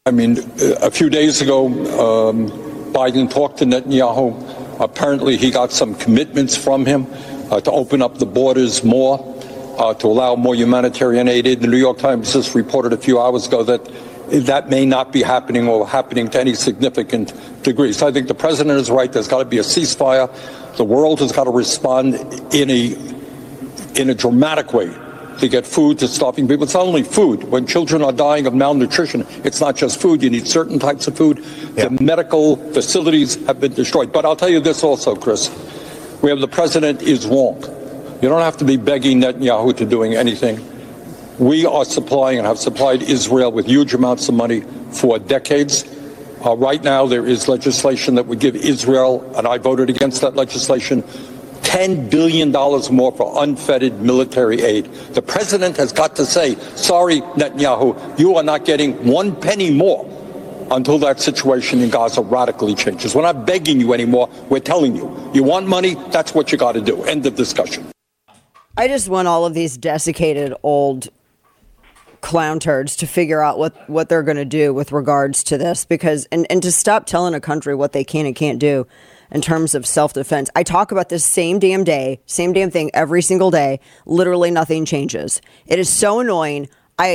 I mean, a few days ago, Biden talked to Netanyahu. Apparently, he got some commitments from him to open up the borders more, to allow more humanitarian aid. The New York Times just reported a few hours ago that may not be happening or happening to any significant degree. So I think the president is right. There's got to be a ceasefire. The world has got to respond in a dramatic way to get food to starving people. It's not only food. When children are dying of malnutrition, it's not just food. You need certain types of food. Yeah. The medical facilities have been destroyed. But I'll tell you this also, Chris. We have the president is wrong. You don't have to be begging Netanyahu to doing anything. We are supplying and have supplied Israel with huge amounts of money for decades. Right now, there is legislation that would give Israel, and I voted against that legislation, $10 billion more for unfettered military aid. The president has got to say, sorry, Netanyahu, you are not getting one penny more until that situation in Gaza radically changes. We're not begging you anymore. We're telling you, you want money, that's what you got to do. End of discussion. I just want all of these desiccated old clown turds to figure out what they're going to do with regards to this, because and to stop telling a country what they can and can't do in terms of self-defense. I talk about this same damn thing every single day. Literally nothing changes. It is so annoying.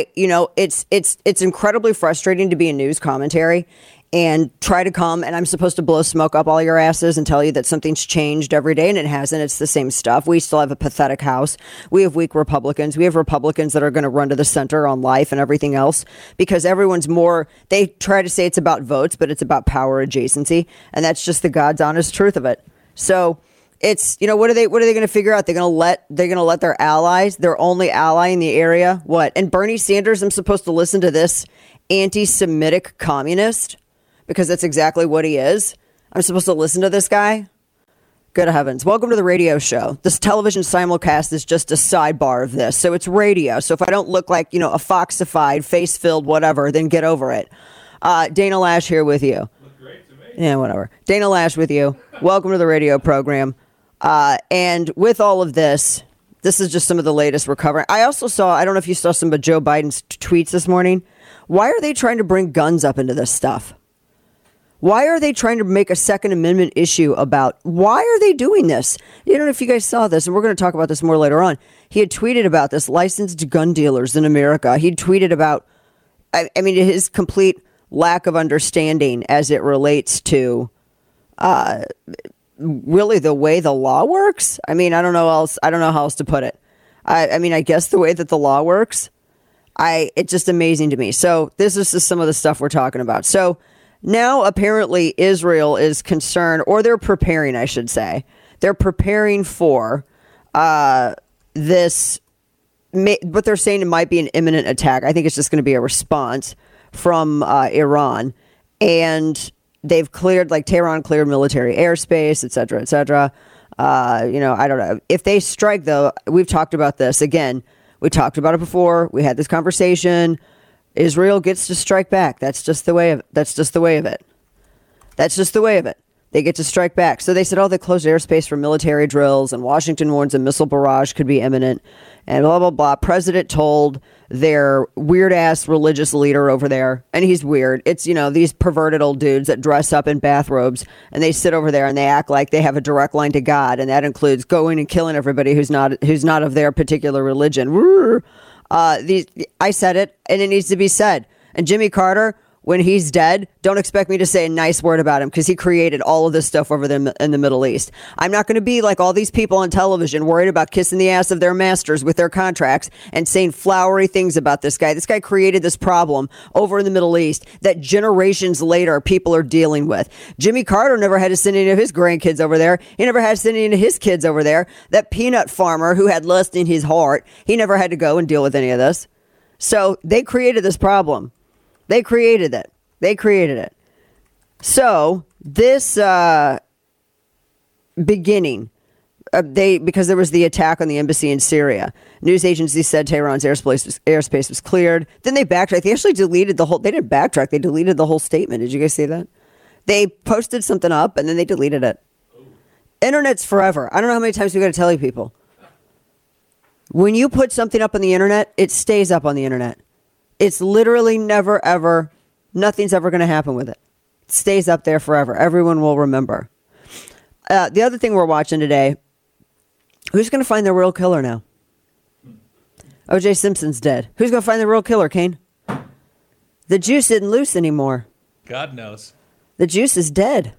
It's incredibly frustrating to be a news commentary and try to come, and I'm supposed to blow smoke up all your asses and tell you that something's changed every day, and it hasn't. It's the same stuff. We still have a pathetic House. We have weak Republicans. We have Republicans that are going to run to the center on life and everything else, because everyone's more, they try to say it's about votes, but it's about power adjacency, and that's just the God's honest truth of it. So it's, what are they going to figure out? They're going to let their allies, their only ally in the area, what? And Bernie Sanders, I'm supposed to listen to this anti-Semitic communist? Because that's exactly what he is. I'm supposed to listen to this guy? Good heavens. Welcome to the radio show. This television simulcast is just a sidebar of this. So it's radio. So if I don't look like, a foxified, face-filled whatever, then get over it. Dana Lash here with you. Look great to me. Yeah, whatever. Dana Lash with you. Welcome to the radio program. And with all of this, this is just some of the latest we're covering. I also saw, I don't know if you saw some of Joe Biden's tweets this morning. Why are they trying to bring guns up into this stuff? Why are they trying to make a Second Amendment issue about, why are they doing this? I don't know if you guys saw this, and we're going to talk about this more later on. He had tweeted about this, licensed gun dealers in America. He tweeted about, his complete lack of understanding as it relates to really the way the law works. I don't know how else to put it. I guess the way that the law works, it's just amazing to me. So this is just some of the stuff we're talking about. So now, apparently, Israel is concerned, or they're preparing, I should say. They're preparing for this, what they're saying it might be an imminent attack. I think it's just going to be a response from Iran. And they've cleared, Tehran cleared military airspace, et cetera, et cetera. I don't know. If they strike, though, we've talked about this. Again, we talked about it before. We had this conversation. Israel gets to strike back. That's just the way of it. That's just the way of it. They get to strike back. So they said, they closed airspace for military drills, and Washington warns a missile barrage could be imminent, and blah, blah, blah. President told their weird-ass religious leader over there, and he's weird. It's, these perverted old dudes that dress up in bathrobes, and they sit over there, and they act like they have a direct line to God, and that includes going and killing everybody who's not of their particular religion. I said it, and it needs to be said. And Jimmy Carter, when he's dead, don't expect me to say a nice word about him, because he created all of this stuff over there in the Middle East. I'm not going to be like all these people on television worried about kissing the ass of their masters with their contracts and saying flowery things about this guy. This guy created this problem over in the Middle East that generations later people are dealing with. Jimmy Carter never had to send any of his grandkids over there. He never had to send any of his kids over there. That peanut farmer who had lust in his heart, he never had to go and deal with any of this. So they created this problem. They created it. So this beginning, because there was the attack on the embassy in Syria, news agencies said Tehran's airspace was cleared. Then they backtracked. They actually deleted the whole. They didn't backtrack. They deleted the whole statement. Did you guys see that? They posted something up and then they deleted it. Internet's forever. I don't know how many times we got to tell you people. When you put something up on the internet, it stays up on the internet. It's literally never, ever Nothing's ever going to happen with it. It stays up there forever. Everyone will remember. The other thing we're watching today, who's going to find the real killer now? O.J. Simpson's dead. Who's going to find the real killer, Kane? The juice isn't loose anymore. God knows. The juice is dead.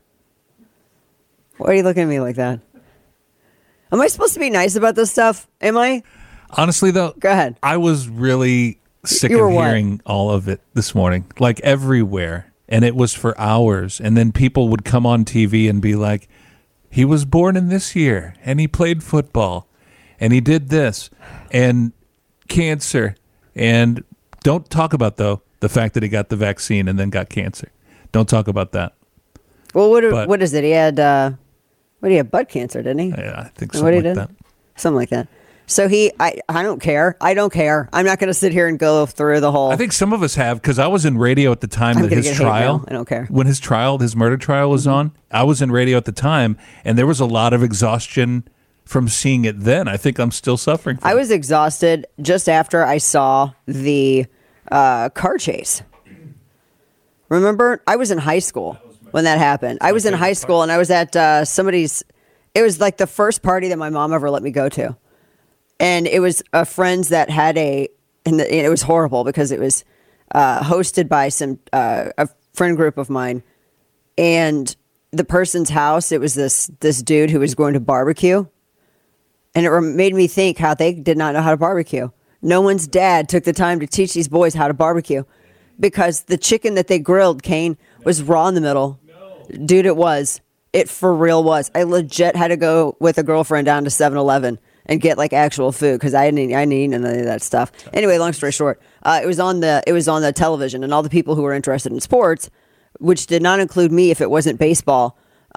Why are you looking at me like that? Am I supposed to be nice about this stuff? Am I? Honestly, though, Go ahead. I was really sick You were of what? hearing all of it this morning, like everywhere. And it was for hours. And then people would come on TV and be like, he was born in this year and he played football and he did this and cancer. And don't talk about, though, the fact that he got the vaccine and then got cancer. Don't talk about that. Well, But- what is it? He had, he had butt cancer, didn't he? Yeah, I think What something he like did? that. Something like that. So I don't care. I don't care. I'm not going to sit here and go through the whole. I think some of us have, because I was in radio at the time I'm that gonna his get hate trial. mail. I don't care. When his murder trial was on, I was in radio at the time, and there was a lot of exhaustion from seeing it then. I think I'm still suffering from I was exhausted just after I saw the car chase. Remember, I was in high school when that happened. I was in high school, and I was at somebody's. It was like the first party that my mom ever let me go to. And it was friends that had and it was horrible because it was hosted by a friend group of mine. And the person's house, it was this dude who was going to barbecue. And it made me think how they did not know how to barbecue. No one's dad took the time to teach these boys how to barbecue because the chicken that they grilled, Kane, was raw in the middle. No. Dude, it was. It for real was. I legit had to go with a girlfriend down to 7-Eleven and get like actual food because I didn't eat any of that stuff. Anyway, long story short, it was on the television, and all the people who were interested in sports, which did not include me if it wasn't baseball,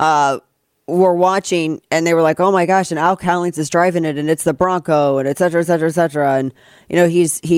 were watching, and they were like, "Oh my gosh!" And Al Cowlings is driving it, and it's the Bronco, and et cetera, et cetera, et cetera. And you know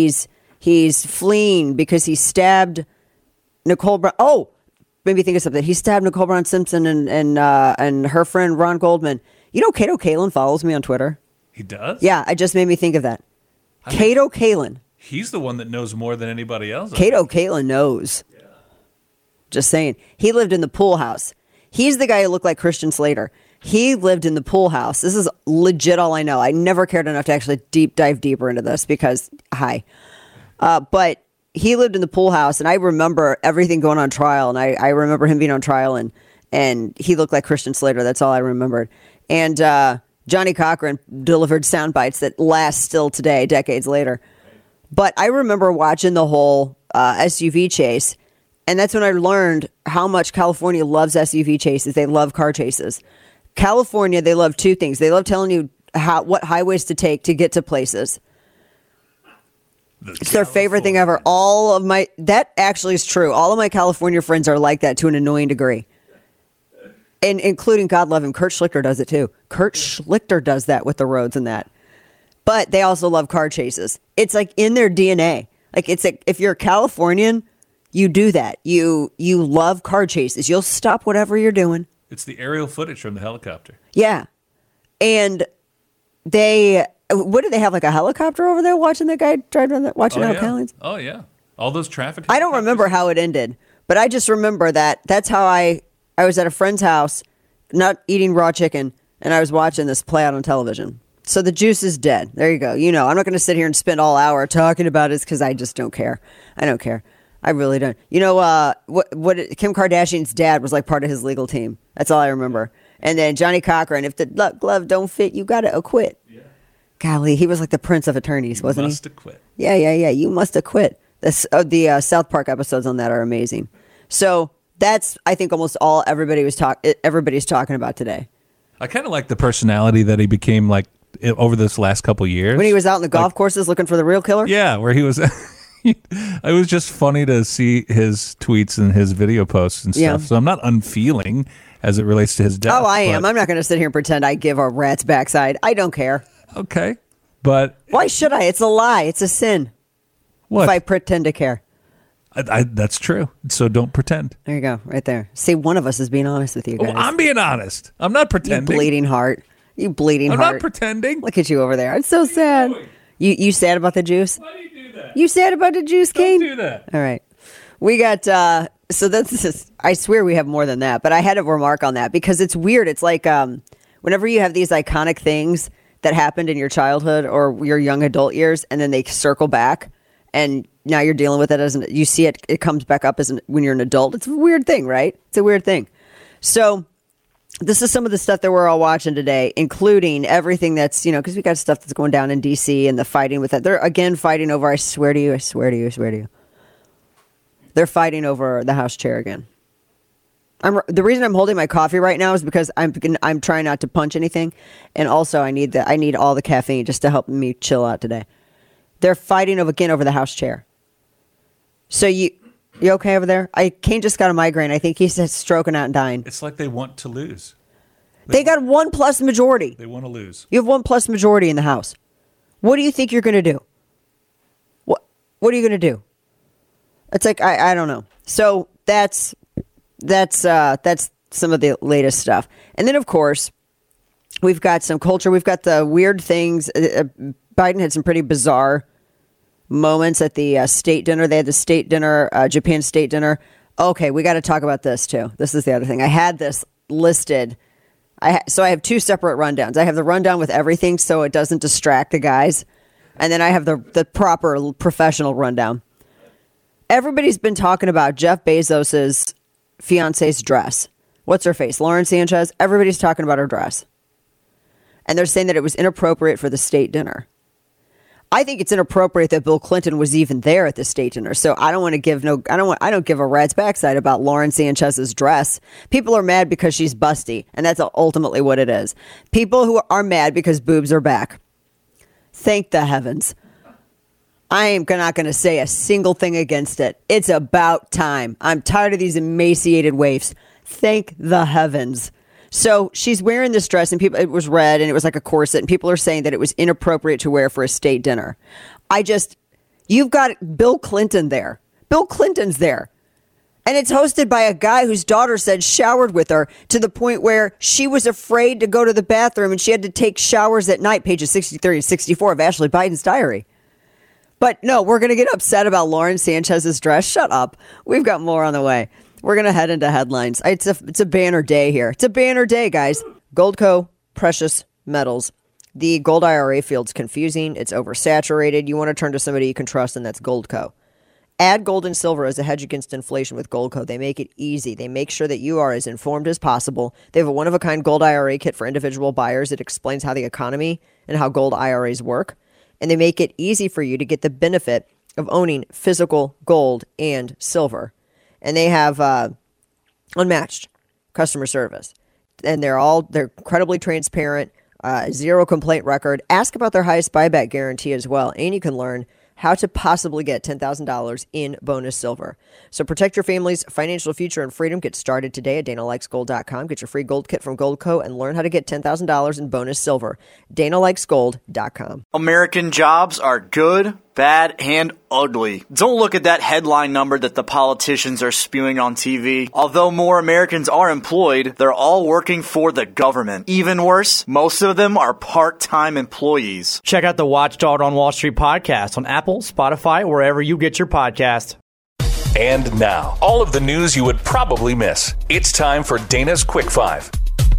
he's fleeing because he stabbed Nicole Brown. Oh, made me think of something. He stabbed Nicole Brown Simpson and her friend Ron Goldman. You know, Kato Kalin follows me on Twitter. He does? Yeah, it just made me think of that. Kato Kalin. He's the one that knows more than anybody else. Kato Kalin knows. Yeah. Just saying. He lived in the pool house. He's the guy who looked like Christian Slater. He lived in the pool house. This is legit all I know. I never cared enough to actually dive deeper into this because, but he lived in the pool house, and I remember everything going on trial, and I remember him being on trial, and he looked like Christian Slater. That's all I remembered. And Johnny Cochran delivered sound bites that last still today, decades later. But I remember watching the whole SUV chase, and that's when I learned how much California loves SUV chases. They love car chases. California, they love two things. They love telling you what highways to take to get to places. It's their favorite thing ever. That actually is true. All of my California friends are like that to an annoying degree. And including, God love him, Kurt Schlichter does it too. Kurt Schlichter does that with the roads and that. But they also love car chases. It's like in their DNA. Like it's like if you're a Californian, you do that. You love car chases. You'll stop whatever you're doing. It's the aerial footage from the helicopter. Yeah. And what do they have, like a helicopter over there watching that guy drive down watching Al Cowlings? Oh, yeah. All those traffic. I don't remember how it ended, but I just remember that's how I was at a friend's house, not eating raw chicken, and I was watching this play out on television. So the juice is dead. There you go. You know, I'm not going to sit here and spend all hour talking about it because I just don't care. I don't care. I really don't. You know, what Kim Kardashian's dad was like part of his legal team. That's all I remember. And then Johnny Cochran, if the glove don't fit, you got to acquit. Yeah. Golly, he was like the prince of attorneys, wasn't he? Must acquit. Yeah. You must acquit. The South Park episodes on that are amazing. So that's, I think, almost all everybody's talking about today. I kind of like the personality that he became like over this last couple years. When he was out in the golf courses looking for the real killer? Yeah, where he was. It was just funny to see his tweets and his video posts and stuff. Yeah. So I'm not unfeeling as it relates to his death. Oh, I am. I'm not going to sit here and pretend I give a rat's backside. I don't care. Okay. But why should I? It's a lie. It's a sin. What? If I pretend to care. That's true. So don't pretend. There you go. Right there. See, one of us is being honest with you guys. Oh, I'm being honest. I'm not pretending. You bleeding heart. You bleeding I'm heart. not pretending. Look at you over there. It's so sad. You sad about the juice? Why do you do that? You sad about the juice, Kane? Don't do that. All right. We got, so that's, I swear we have more than that, but I had to remark on that because it's weird. It's like, whenever you have these iconic things that happened in your childhood or your young adult years, and then they circle back and now you're dealing with it you see it, it comes back up when you're an adult. It's a weird thing, right? It's a weird thing. So this is some of the stuff that we're all watching today, including everything that's, because we got stuff that's going down in DC and the fighting with that. They're again fighting over, I swear to you. They're fighting over the House chair again. The reason I'm holding my coffee right now is because I'm trying not to punch anything, and also I need all the caffeine just to help me chill out today. They're fighting over the House chair. So you okay over there? Kane just got a migraine. I think he's stroking out and dying. It's like they want to lose. They got 1+ majority. They want to lose. You have 1+ majority in the House. What do you think you're going to do? What are you going to do? It's like I don't know. So that's some of the latest stuff. And then of course, we've got some culture. We've got the weird things. Biden had some pretty bizarre moments at the state dinner. They had the state dinner, Japan state dinner. Okay, we got to talk about this too. This is the other thing. I had this listed. So I have two separate rundowns. I have the rundown with everything so it doesn't distract the guys. And then I have the proper professional rundown. Everybody's been talking about Jeff Bezos's fiance's dress. What's her face? Lauren Sanchez. Everybody's talking about her dress. And they're saying that it was inappropriate for the state dinner. I think it's inappropriate that Bill Clinton was even there at the state dinner. So I don't want to give I don't give a rat's backside about Lauren Sanchez's dress. People are mad because she's busty, and that's ultimately what it is. People who are mad because boobs are back. Thank the heavens. I am not going to say a single thing against it. It's about time. I'm tired of these emaciated waifs. Thank the heavens. So she's wearing this dress, and it was red, and it was like a corset, and people are saying that it was inappropriate to wear for a state dinner. You've got Bill Clinton there. Bill Clinton's there. And it's hosted by a guy whose daughter said showered with her to the point where she was afraid to go to the bathroom, and she had to take showers at night, pages 63 and 64 of Ashley Biden's diary. But no, we're going to get upset about Lauren Sanchez's dress. Shut up. We've got more on the way. We're going to head into headlines. It's a banner day here. It's a banner day, guys. Goldco, precious metals. The gold IRA field's confusing. It's oversaturated. You want to turn to somebody you can trust, and that's Goldco. Add gold and silver as a hedge against inflation with Goldco. They make it easy. They make sure that you are as informed as possible. They have a one-of-a-kind gold IRA kit for individual buyers. It explains how the economy and how gold IRAs work. And they make it easy for you to get the benefit of owning physical gold and silver. And they have unmatched customer service. And they're incredibly transparent, zero complaint record. Ask about their highest buyback guarantee as well. And you can learn how to possibly get $10,000 in bonus silver. So protect your family's financial future and freedom. Get started today at DanaLikesGold.com. Get your free gold kit from Goldco and learn how to get $10,000 in bonus silver. DanaLikesGold.com. American jobs are good, bad, and ugly. Don't look at that headline number that the politicians are spewing on TV. Although more Americans are employed, they're all working for the government. Even worse, most of them are part-time employees. Check out the Watchdog on Wall Street podcast on Apple, Spotify, wherever you get your podcast. And now, all of the news you would probably miss. It's time for Dana's Quick Five.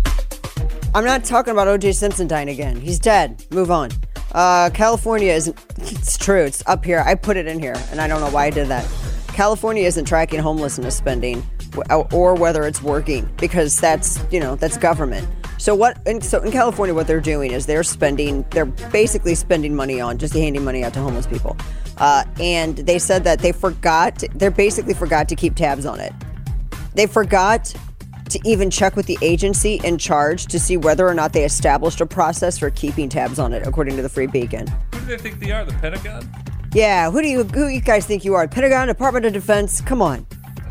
I'm not talking about O.J. Simpson dying again. He's dead. Move on. California isn't, it's true, it's up here. I put it in here, and I don't know why I did that. California isn't tracking homelessness spending or whether it's working because that's government. So in California, what they're doing is they're basically spending money on just handing money out to homeless people. And they said that they basically forgot to keep tabs on it. They forgot to even check with the agency in charge to see whether or not they established a process for keeping tabs on it, according to the Free Beacon. Who do they think they are? The Pentagon? Yeah, who you guys think you are? Pentagon, Department of Defense? Come on.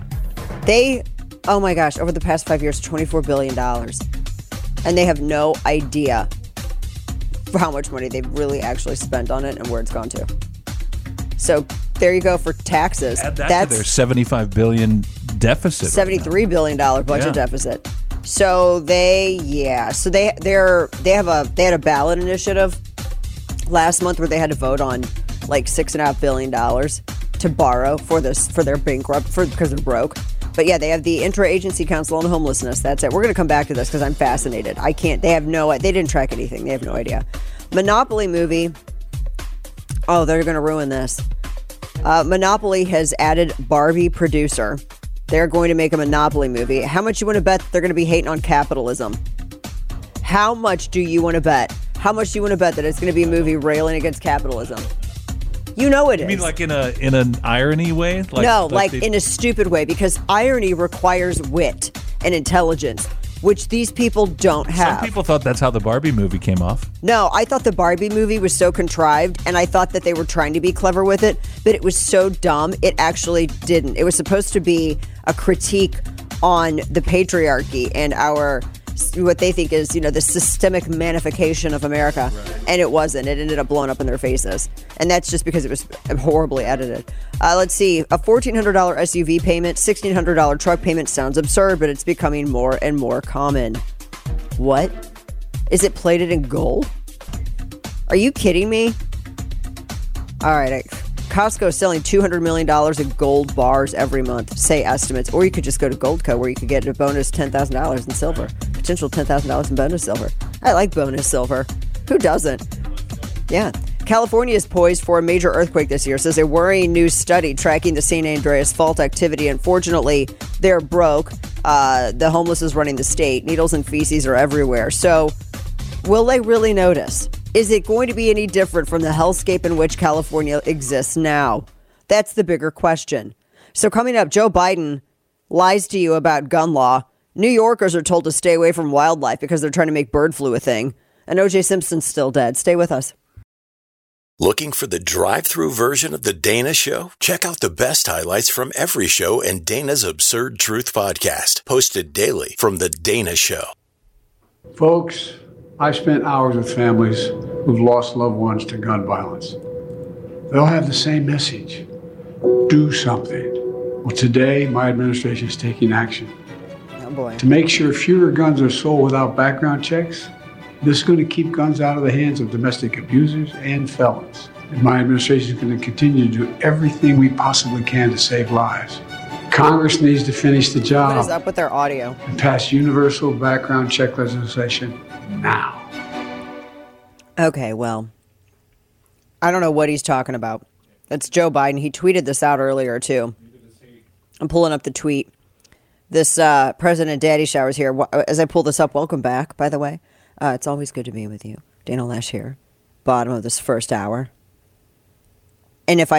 Oh my gosh, over the past 5 years, $24 billion. And they have no idea for how much money they've really actually spent on it and where it's gone to. So there you go for taxes. Add that's to their $75 billion deficit. $73 billion budget deficit. So they had a ballot initiative last month where they had to vote on like $6.5 billion to borrow for their bankrupt because they're broke. But yeah, they have the Interagency Council on Homelessness. That's it. We're going to come back to this because I'm fascinated. They didn't track anything. They have no idea. Monopoly movie. Oh, they're going to ruin this. Monopoly has added Barbie producer. They're going to make a Monopoly movie. How much you want to bet they're going to be hating on capitalism? How much do you want to bet? How much do you want to bet that it's going to be a movie railing against capitalism? You know it is. You mean like in an irony way? In a stupid way, because irony requires wit and intelligence, which these people don't have. Some people thought that's how the Barbie movie came off. No, I thought the Barbie movie was so contrived, and I thought that they were trying to be clever with it, but it was so dumb, it actually didn't. It was supposed to be a critique on the patriarchy and what they think is, the systemic manification of America. Right. And it wasn't. It ended up blowing up in their faces. And that's just because it was horribly edited. Let's see. A $1,400 SUV payment, $1,600 truck payment sounds absurd, but it's becoming more and more common. What? Is it plated in gold? Are you kidding me? All right. Costco is selling $200 million in gold bars every month, say estimates. Or you could just go to Goldco, where you could get a bonus $10,000 in silver. Potential $10,000 in bonus silver. I like bonus silver. Who doesn't? Yeah. California is poised for a major earthquake this year, says a worrying new study tracking the San Andreas Fault activity. Unfortunately, they're broke. The homeless is running the state. Needles and feces are everywhere. So will they really notice? Is it going to be any different from the hellscape in which California exists now? That's the bigger question. So coming up, Joe Biden lies to you about gun law. New Yorkers are told to stay away from wildlife because they're trying to make bird flu a thing. And O.J. Simpson's still dead. Stay with us. Looking for the drive-through version of The Dana Show? Check out the best highlights from every show and Dana's Absurd Truth podcast, posted daily from The Dana Show. Folks, I've spent hours with families who've lost loved ones to gun violence. They all have the same message: do something. Well, today, my administration is taking action. Oh boy. To make sure fewer guns are sold without background checks. This is going to keep guns out of the hands of domestic abusers and felons. And my administration is going to continue to do everything we possibly can to save lives. Congress needs to finish the job. What is up with their audio? And pass universal background check legislation now. Okay, well, I don't know what he's talking about. That's Joe Biden. He tweeted this out earlier, too. I'm pulling up the tweet. This President Daddy Showers here. As I pull this up, welcome back, by the way. It's always good to be with you. Dana Lash here. Bottom of this first hour. And if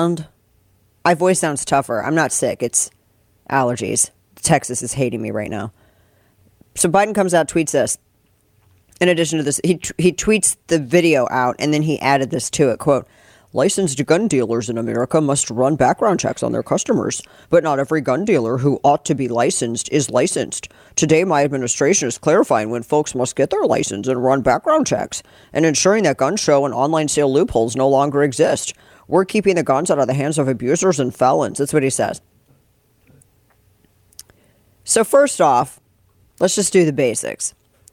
my voice sounds tougher. I'm not sick. It's allergies. Texas is hating me right now. So Biden comes out, tweets this. In addition to this, he tweets the video out, and then he added this to it, quote, "Licensed gun dealers in America must run background checks on their customers, but not every gun dealer who ought to be licensed is licensed. Today, my administration is clarifying when folks must get their license and run background checks, and ensuring that gun show and online sale loopholes no longer exist. We're keeping the guns out of the hands of abusers and felons." That's what he says. So first off, let's just do the basics.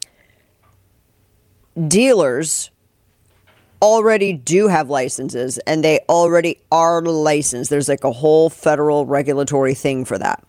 Dealers already do have licenses, and they already are licensed. There's like a whole federal regulatory thing for that.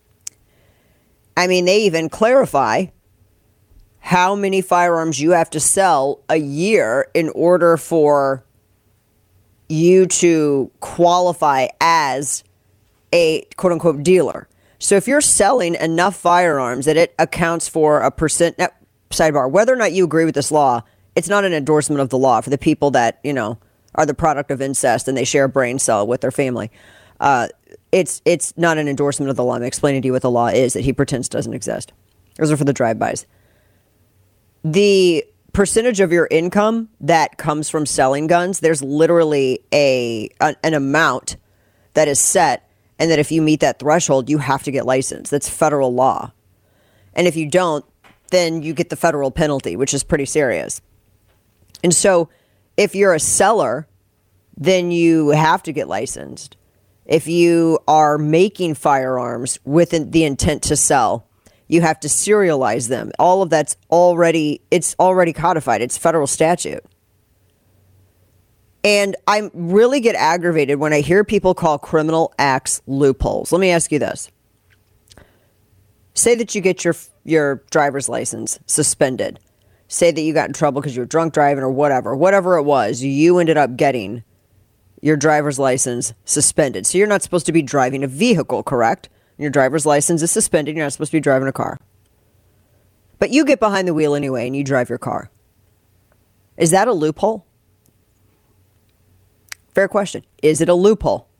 I mean, they even clarify how many firearms you have to sell a year in order for you to qualify as a quote-unquote dealer. So if you're selling enough firearms that it accounts for a percent... Now, sidebar, whether or not you agree with this law, it's not an endorsement of the law for the people that, are the product of incest and they share a brain cell with their family. It's not an endorsement of the law. I'm explaining to you what the law is that he pretends doesn't exist. Those are for the drive-bys. The percentage of your income that comes from selling guns, there's literally an amount that is set, and that if you meet that threshold, you have to get licensed. That's federal law. And if you don't, then you get the federal penalty, which is pretty serious. And so if you're a seller, then you have to get licensed. If you are making firearms with the intent to sell, you have to serialize them. All of that's already codified. It's federal statute. And I really get aggravated when I hear people call criminal acts loopholes. Let me ask you this. Say that you get your driver's license suspended. Say that you got in trouble because you were drunk driving or whatever it was, you ended up getting your driver's license suspended. So you're not supposed to be driving a vehicle, correct? Your driver's license is suspended. You're not supposed to be driving a car. But you get behind the wheel anyway and you drive your car. Is that a loophole? Fair question. Is it a loophole?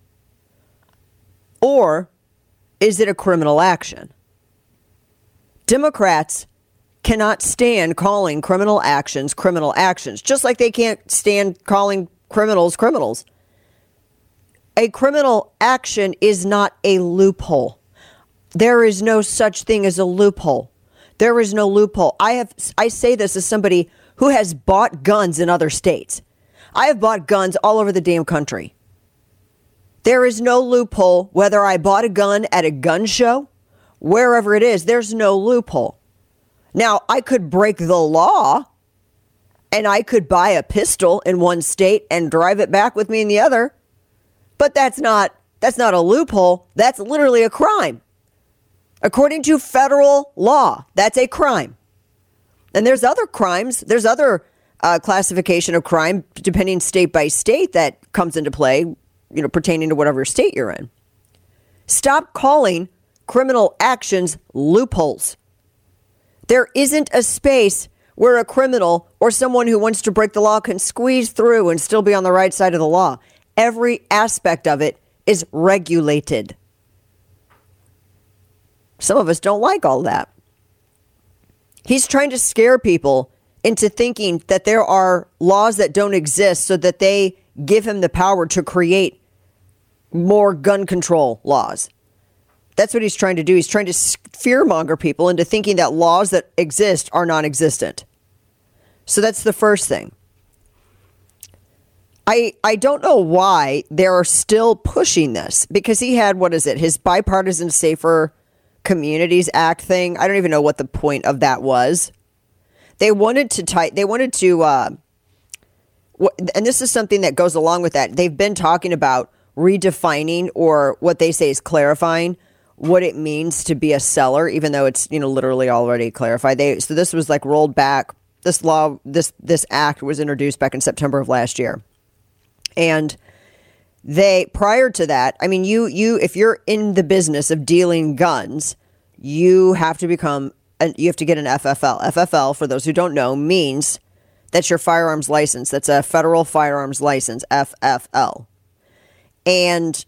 Or is it a criminal action? Democrats cannot stand calling criminal actions, just like they can't stand calling criminals. A criminal action is not a loophole. There is no such thing as a loophole. There is no loophole. I say this as somebody who has bought guns in other states. I have bought guns all over the damn country. There is no loophole whether I bought a gun at a gun show, wherever it is, there's no loophole. Now, I could break the law and I could buy a pistol in one state and drive it back with me in the other. But that's not a loophole. That's literally a crime. According to federal law, that's a crime. And there's other crimes. There's other classification of crime, depending state by state, that comes into play, pertaining to whatever state you're in. Stop calling criminal actions loopholes. There isn't a space where a criminal or someone who wants to break the law can squeeze through and still be on the right side of the law. Every aspect of it is regulated. Some of us don't like all that. He's trying to scare people into thinking that there are laws that don't exist so that they give him the power to create more gun control laws. That's what he's trying to do. He's trying to fearmonger people into thinking that laws that exist are non-existent. So that's the first thing. I don't know why they're still pushing this, because he had, his Bipartisan Safer Communities Act thing. I don't even know what the point of that was. They wanted to, and this is something that goes along with that. They've been talking about redefining, or what they say is clarifying, what it means to be a seller, even though it's, literally already clarified. So this was rolled back. This law, this act was introduced back in September of last year. And prior to that, if you're in the business of dealing guns, you have to get an FFL. FFL, for those who don't know, means that's your firearms license. That's a federal firearms license, FFL. And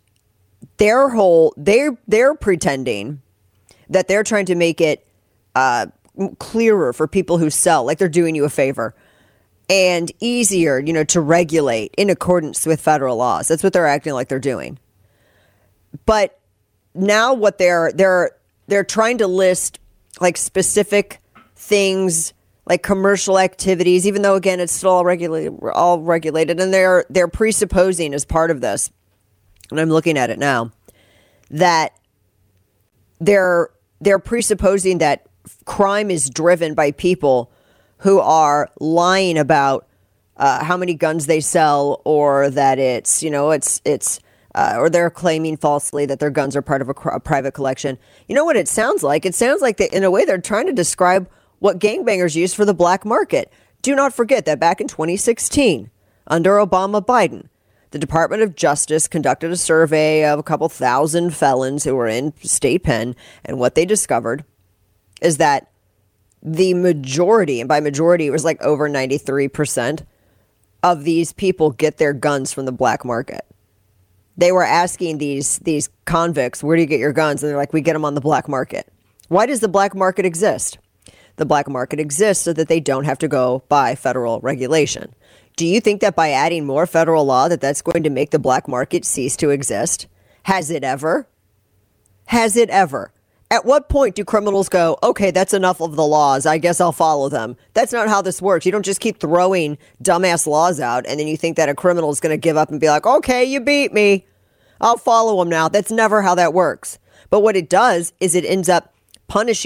they're pretending that they're trying to make it clearer for people who sell, like they're doing you a favor, and easier, to regulate in accordance with federal laws. That's what they're acting like they're doing. But now what they're trying to list specific things, like commercial activities, even though again it's still all regulated, and they're presupposing as part of this, and I'm looking at it now, that they're presupposing that crime is driven by people who are lying about how many guns they sell, or that it's or they're claiming falsely that their guns are part of a private collection. You know what it sounds like? It sounds like in a way they're trying to describe what gangbangers use for the black market. Do not forget that back in 2016, under Obama-Biden, the Department of Justice conducted a survey of a couple thousand felons who were in state pen, and what they discovered is that the majority, and by majority it was over 93%, of these people get their guns from the black market. They were asking these convicts, where do you get your guns? And they're like, we get them on the black market. Why does the black market exist? The black market exists so that they don't have to go by federal regulation. Do you think that by adding more federal law that's going to make the black market cease to exist? Has it ever? Has it ever? At what point do criminals go, okay, that's enough of the laws, I guess I'll follow them? That's not how this works. You don't just keep throwing dumbass laws out and then you think that a criminal is going to give up and be like, okay, you beat me, I'll follow them now. That's never how that works. But what it does is it ends up punishing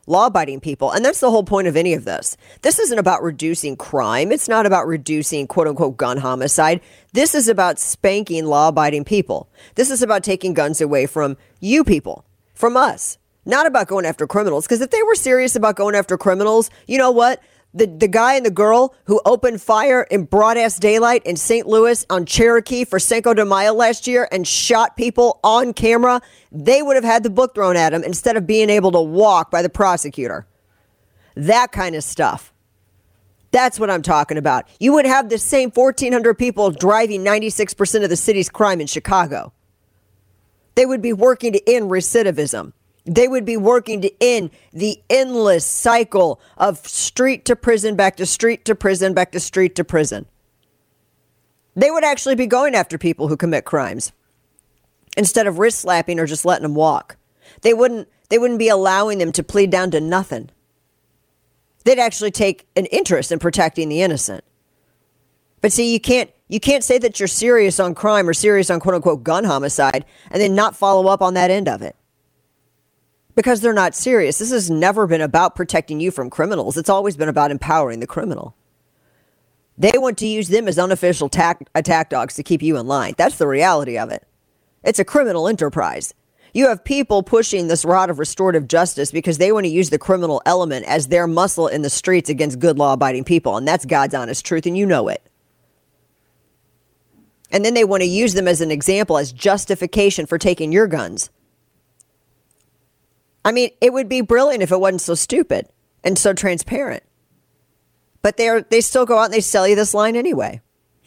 law-abiding people. And that's the whole point of any of this. This isn't about reducing crime. It's not about reducing quote-unquote gun homicide. This is about spanking law-abiding people. This is about taking guns away from you people, from us. Not about going after criminals. Because if they were serious about going after criminals, you know what? The guy and the girl who opened fire in broad-ass daylight in St. Louis on Cherokee for Cinco de Mayo last year and shot people on camera, they would have had the book thrown at them instead of being able to walk by the prosecutor. That kind of stuff. That's what I'm talking about. You would have the same 1,400 people driving 96% of the city's crime in Chicago. They would be working to end recidivism. They would be working to end the endless cycle of street to prison, back to street to prison, back to street to prison. They would actually be going after people who commit crimes instead of wrist slapping or just letting them walk. They wouldn't be allowing them to plead down to nothing. They'd actually take an interest in protecting the innocent. But see, you can't say that you're serious on crime or serious on quote unquote gun homicide and then not follow up on that end of it. Because they're not serious. This has never been about protecting you from criminals. It's always been about empowering the criminal. They want to use them as unofficial attack dogs to keep you in line. That's the reality of it. It's a criminal enterprise. You have people pushing this rod of restorative justice because they want to use the criminal element as their muscle in the streets against good law-abiding people. And that's God's honest truth, and you know it. And then they want to use them as an example, as justification for taking your guns. I mean, it would be brilliant if it wasn't so stupid and so transparent. But they still go out and they sell you this line anyway.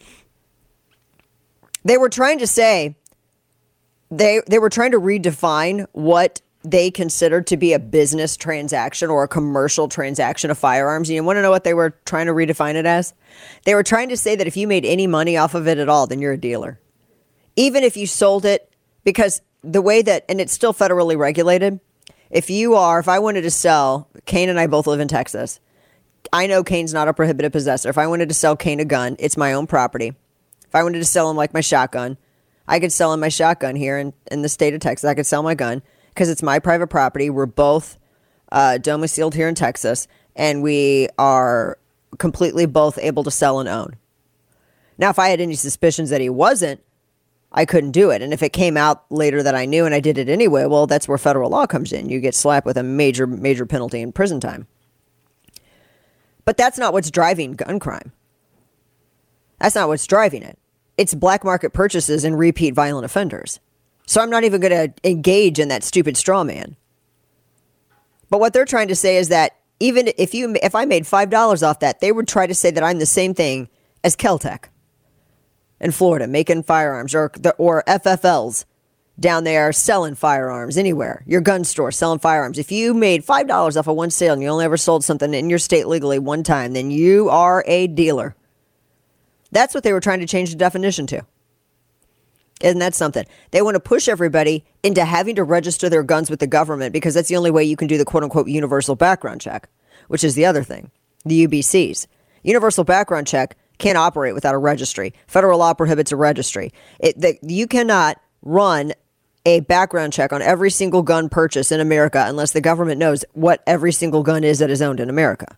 They were trying to say, they were trying to redefine what they considered to be a business transaction or a commercial transaction of firearms. You want to know what they were trying to redefine it as? They were trying to say that if you made any money off of it at all, then you're a dealer. Even if you sold it, because the way that, and it's still federally regulated, if I wanted to sell, Kane and I both live in Texas. I know Kane's not a prohibited possessor. If I wanted to sell Kane a gun, it's my own property. If I wanted to sell him like my shotgun, I could sell him my shotgun here in the state of Texas. I could sell my gun because it's my private property. We're both domiciled here in Texas, and we are completely both able to sell and own. Now, if I had any suspicions that he wasn't, I couldn't do it. And if it came out later that I knew and I did it anyway, well, that's where federal law comes in. You get slapped with a major, major penalty and prison time. But that's not what's driving gun crime. That's not what's driving it. It's black market purchases and repeat violent offenders. So I'm not even going to engage in that stupid straw man. But what they're trying to say is that even if I made $5 off that, they would try to say that I'm the same thing as Kel-Tec in Florida, making firearms, or FFLs down there selling firearms anywhere. Your gun store selling firearms. If you made $5 off of one sale and you only ever sold something in your state legally one time, then you are a dealer. That's what they were trying to change the definition to. Isn't that something? They want to push everybody into having to register their guns with the government because that's the only way you can do the quote-unquote universal background check, which is the other thing, the UBCs. Universal background check can't operate without a registry. Federal law prohibits a registry. You cannot run a background check on every single gun purchase in America unless the government knows what every single gun is that is owned in America.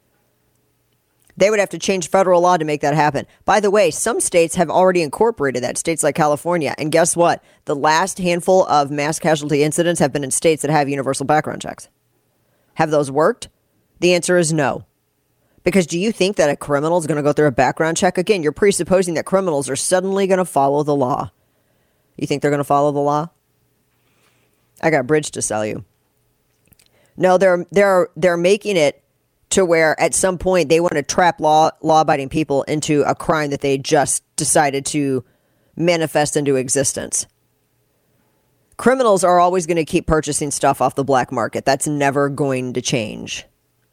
They would have to change federal law to make that happen. By the way, some states have already incorporated that, states like California. And guess what? The last handful of mass casualty incidents have been in states that have universal background checks. Have those worked? The answer is no. Because do you think that a criminal is going to go through a background check? Again, you're presupposing that criminals are suddenly going to follow the law. You think they're going to follow the law? I got a bridge to sell you. No, they're making it to where at some point they want to trap law-abiding people into a crime that they just decided to manifest into existence. Criminals are always going to keep purchasing stuff off the black market. That's never going to change.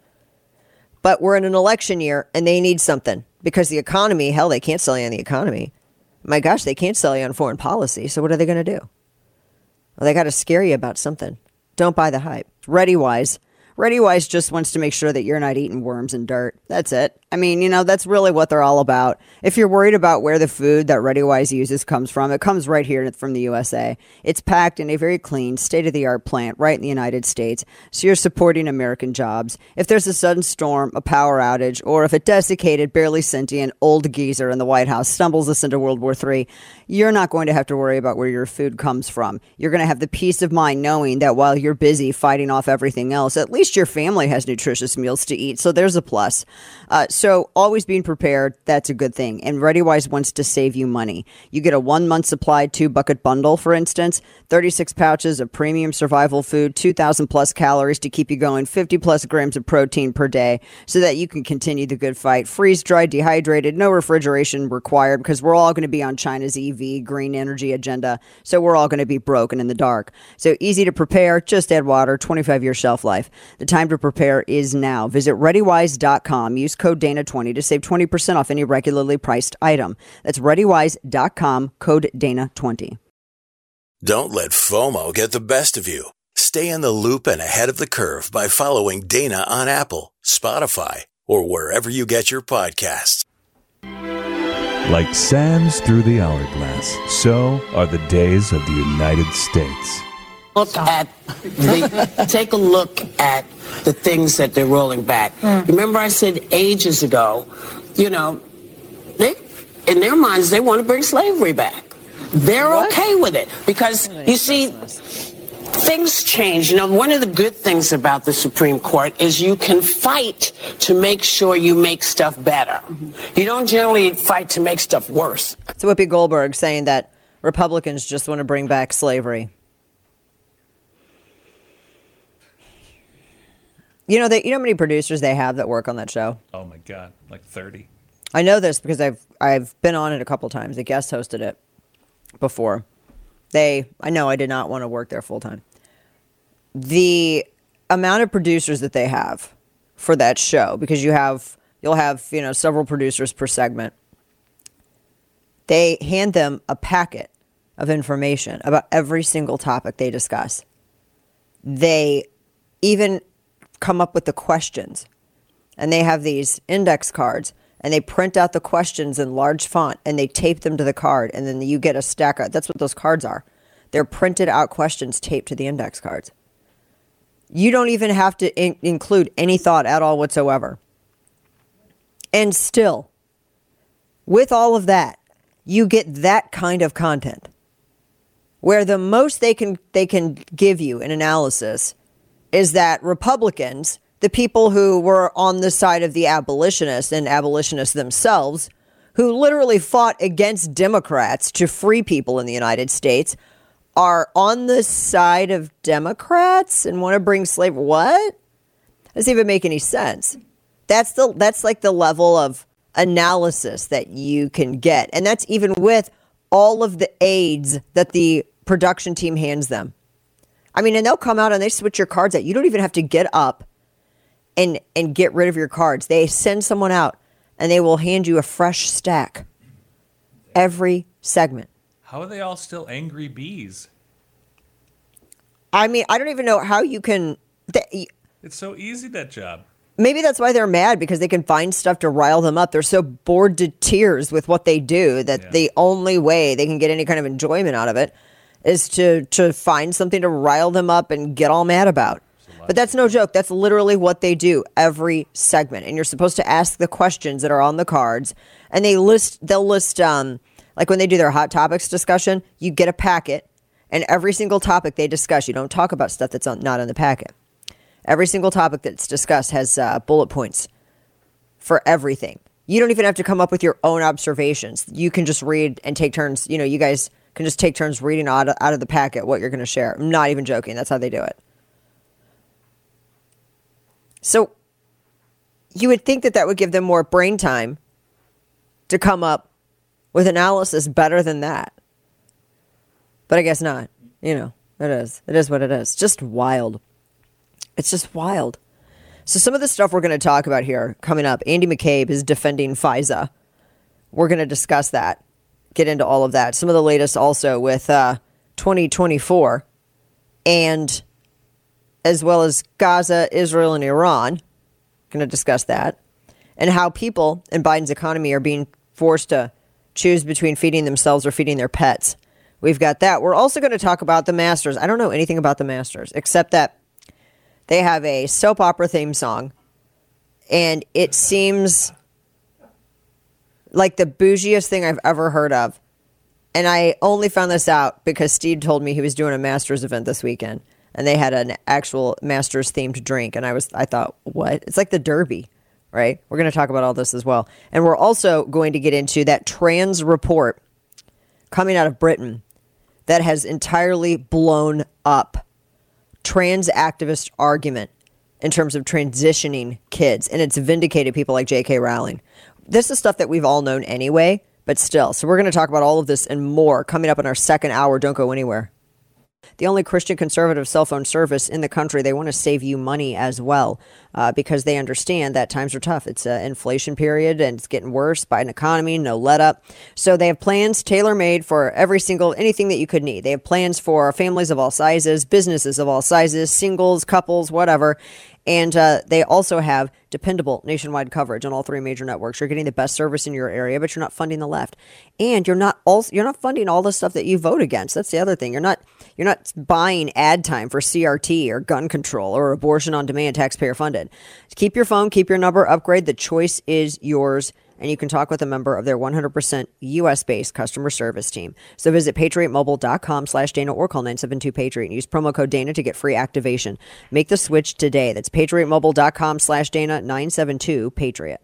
But we're in an election year and they need something because the economy, hell, they can't sell you on the economy. My gosh, they can't sell you on foreign policy. So what are they going to do? Well, they got to scare you about something. Don't buy the hype. ReadyWise. ReadyWise just wants to make sure that you're not eating worms and dirt. That's it. I mean, that's really what they're all about. If you're worried about where the food that ReadyWise uses comes from, it comes right here from the USA. It's packed in a very clean, state-of-the-art plant right in the United States, so you're supporting American jobs. If there's a sudden storm, a power outage, or if a desiccated, barely sentient old geezer in the White House stumbles us into World War III, you're not going to have to worry about where your food comes from. You're going to have the peace of mind knowing that while you're busy fighting off everything else, at least your family has nutritious meals to eat, so there's a plus. So always being prepared, that's a good thing. And ReadyWise wants to save you money. You get a 1-month supply 2-bucket bundle, for instance, 36 pouches of premium survival food, 2,000 plus calories to keep you going, 50 plus grams of protein per day so that you can continue the good fight. Freeze-dried, dehydrated, no refrigeration required because we're all going to be on China's EV, green energy agenda. So we're all going to be broken in the dark. So easy to prepare, just add water, 25-year shelf life. The time to prepare is now. Visit ReadyWise.com. Use code Dana20 to save 20% off any regularly priced item. That's ReadyWise.com, code Dana20. Don't let FOMO get the best of you. Stay in the loop and ahead of the curve by following Dana on Apple, Spotify, or wherever you get your podcasts. Like sands through the hourglass, so are the days of the United States. Take a look at the things that they're rolling back. Remember I said ages ago, they, in their minds, they want to bring slavery back. They're okay with it because, you see, things change. One of the good things about the Supreme Court is you can fight to make sure you make stuff better. You don't generally fight to make stuff worse. So Whoopi Goldberg saying that Republicans just want to bring back slavery. You know how many producers they have that work on that show? Oh my God, like 30. I know this because I've been on it a couple times. I guest hosted it before. I know I did not want to work there full time. The amount of producers that they have for that show, because you'll have several producers per segment. They hand them a packet of information about every single topic they discuss. They even come up with the questions, and they have these index cards, and they print out the questions in large font, and they tape them to the card, and then you get a stack of, that's what those cards are. They're printed out questions taped to the index cards. You don't even have to include any thought at all whatsoever. And still, with all of that, you get that kind of content, where the most they can give you an analysis is that Republicans, the people who were on the side of the abolitionists and abolitionists themselves, who literally fought against Democrats to free people in the United States, are on the side of Democrats and want to bring slavery. What? Doesn't even make any sense. That's like the level of analysis that you can get. And that's even with all of the aids that the production team hands them. I mean, and they'll come out and they switch your cards out. You don't even have to get up and get rid of your cards. They send someone out and they will hand you a fresh stack every segment. How are they all still angry bees? I mean, I don't even know how you can. It's so easy, that job. Maybe that's why they're mad, because they can find stuff to rile them up. They're so bored to tears with what they do that the only way they can get any kind of enjoyment out of it is to find something to rile them up and get all mad about. But that's no joke. That's literally what they do every segment. And you're supposed to ask the questions that are on the cards. And they'll list, like when they do their hot topics discussion, you get a packet. And every single topic they discuss, you don't talk about stuff that's not in the packet. Every single topic that's discussed has bullet points for everything. You don't even have to come up with your own observations. You can just read and take turns. You guys can just take turns reading out of the packet what you're going to share. I'm not even joking. That's how they do it. So you would think that would give them more brain time to come up with analysis better than that. But I guess not. It is. It is what it is. Just wild. It's just wild. So some of the stuff we're going to talk about here coming up, Andy McCabe is defending FISA. We're going to discuss that, get into all of that. Some of the latest also with 2024 and as well as Gaza, Israel, and Iran. Going to discuss that. and how people in Biden's economy are being forced to choose between feeding themselves or feeding their pets. We've got that. We're also going to talk about the Masters. I don't know anything about the Masters, except that they have a soap opera theme song, and it seems like the bougiest thing I've ever heard of. And I only found this out because Steve told me he was doing a Masters event this weekend, and they had an actual Masters themed drink. And I thought, what? It's like the Derby, right? We're going to talk about all this as well. And we're also going to get into that trans report coming out of Britain that has entirely blown up trans activist argument in terms of transitioning kids. And it's vindicated people like J.K. Rowling. This is stuff that we've all known anyway, but still. So we're going to talk about all of this and more coming up in our second hour. Don't go anywhere. The only Christian conservative cell phone service in the country. They want to save you money as well because they understand that times are tough. It's an inflation period and it's getting worse. Biden economy, no let up. So they have plans tailor-made for anything that you could need. They have plans for families of all sizes, businesses of all sizes, singles, couples, whatever. And they also have dependable nationwide coverage on all three major networks. You're getting the best service in your area, but you're not funding the left, and you're not funding all the stuff that you vote against. That's the other thing. You're not buying ad time for CRT or gun control or abortion on demand, taxpayer funded. Keep your phone, keep your number, upgrade. The choice is yours. And you can talk with a member of their 100% U.S.-based customer service team. So visit patriotmobile.com/Dana or call 972-PATRIOT and use promo code Dana to get free activation. Make the switch today. That's patriotmobile.com/Dana, 972-PATRIOT.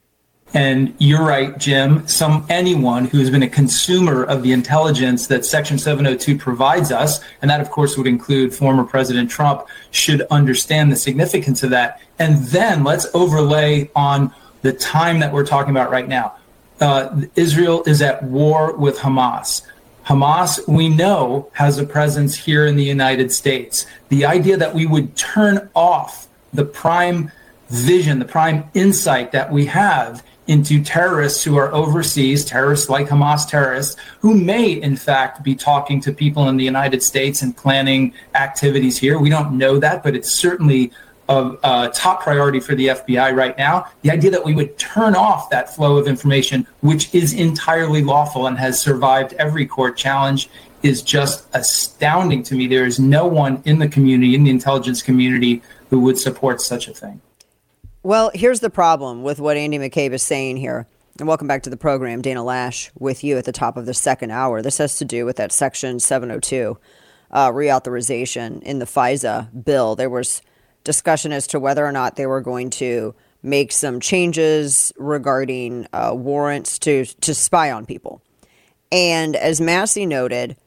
And you're right, Jim. Anyone who's been a consumer of the intelligence that Section 702 provides us, and that, of course, would include former President Trump, should understand the significance of that. And then let's overlay on the time that we're talking about right now. Israel is at war with Hamas. Hamas, we know, has a presence here in the United States. The idea that we would turn off the prime vision, the prime insight that we have into terrorists who are overseas, terrorists like Hamas terrorists, who may, in fact, be talking to people in the United States and planning activities here. We don't know that, but it's certainly of top priority for the FBI right now. The idea that we would turn off that flow of information, which is entirely lawful and has survived every court challenge, is just astounding to me. There is no one in the community, in the intelligence community, who would support such a thing. Well, here's the problem with what Andy McCabe is saying here. And welcome back to the program. Dana Lash with you at the top of the second hour. This has to do with that Section 702 reauthorization in the FISA bill. There was discussion as to whether or not they were going to make some changes regarding warrants to spy on people. And as Massey noted,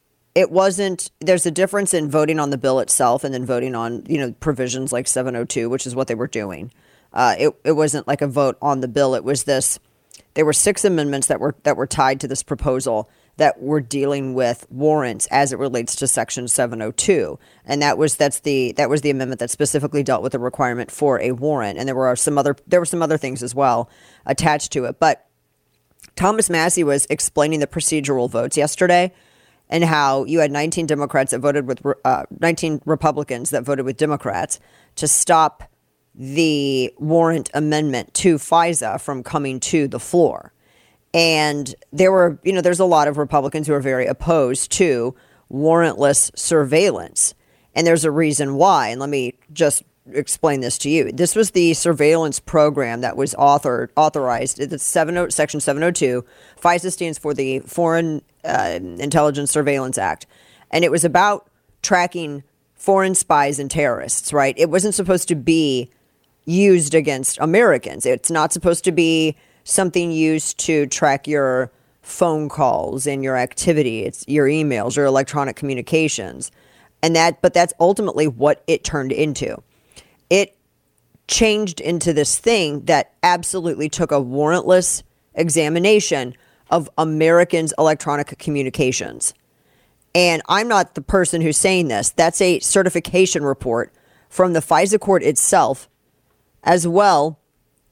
there's a difference in voting on the bill itself and then voting on, provisions like 702, which is what they were doing. It wasn't like a vote on the bill. It was there were 6 amendments that were tied to this proposal that were dealing with warrants as it relates to Section 702, and that was the amendment that specifically dealt with the requirement for a warrant, and there were some other things as well attached to it. But Thomas Massey was explaining the procedural votes yesterday, and how you had 19 Democrats that voted with 19 Republicans that voted with Democrats to stop the warrant amendment to FISA from coming to the floor. And there's a lot of Republicans who are very opposed to warrantless surveillance. And there's a reason why. And let me just explain this to you. This was the surveillance program that was authorized. It's Section 702. FISA stands for the Foreign Intelligence Surveillance Act. And it was about tracking foreign spies and terrorists, right? It wasn't supposed to be used against Americans. It's not supposed to be something used to track your phone calls and your activity. It's your emails, your electronic communications. But that's ultimately what it turned into. It changed into this thing that absolutely took a warrantless examination of Americans' electronic communications. And I'm not the person who's saying this. That's a certification report from the FISA court itself, as well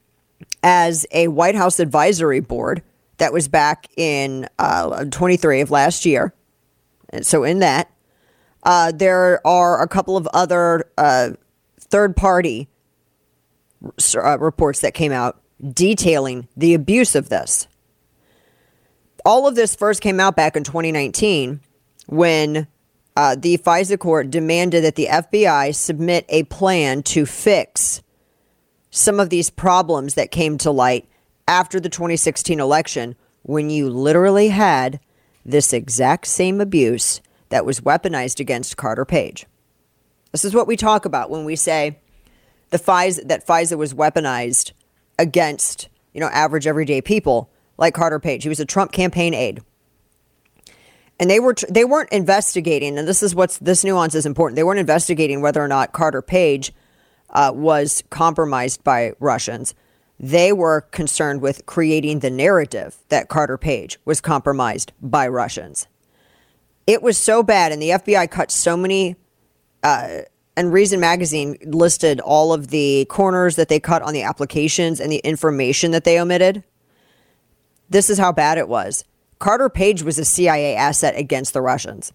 as a White House advisory board that was back in 23 of last year. And so in that, there are a couple of other third-party reports that came out detailing the abuse of this. All of this first came out back in 2019 when the FISA court demanded that the FBI submit a plan to fix some of these problems that came to light after the 2016 election, when you literally had this exact same abuse that was weaponized against Carter Page. This is what we talk about when we say that FISA was weaponized against, average everyday people like Carter Page. He was a Trump campaign aide. And they weren't investigating, and this nuance is important. They weren't investigating whether or not Carter Page was compromised by Russians. They were concerned with creating the narrative that Carter Page was compromised by Russians. It was so bad, and the FBI cut so many, and Reason Magazine listed all of the corners that they cut on the applications and the information that they omitted. This is how bad it was. Carter Page was a CIA asset against the Russians.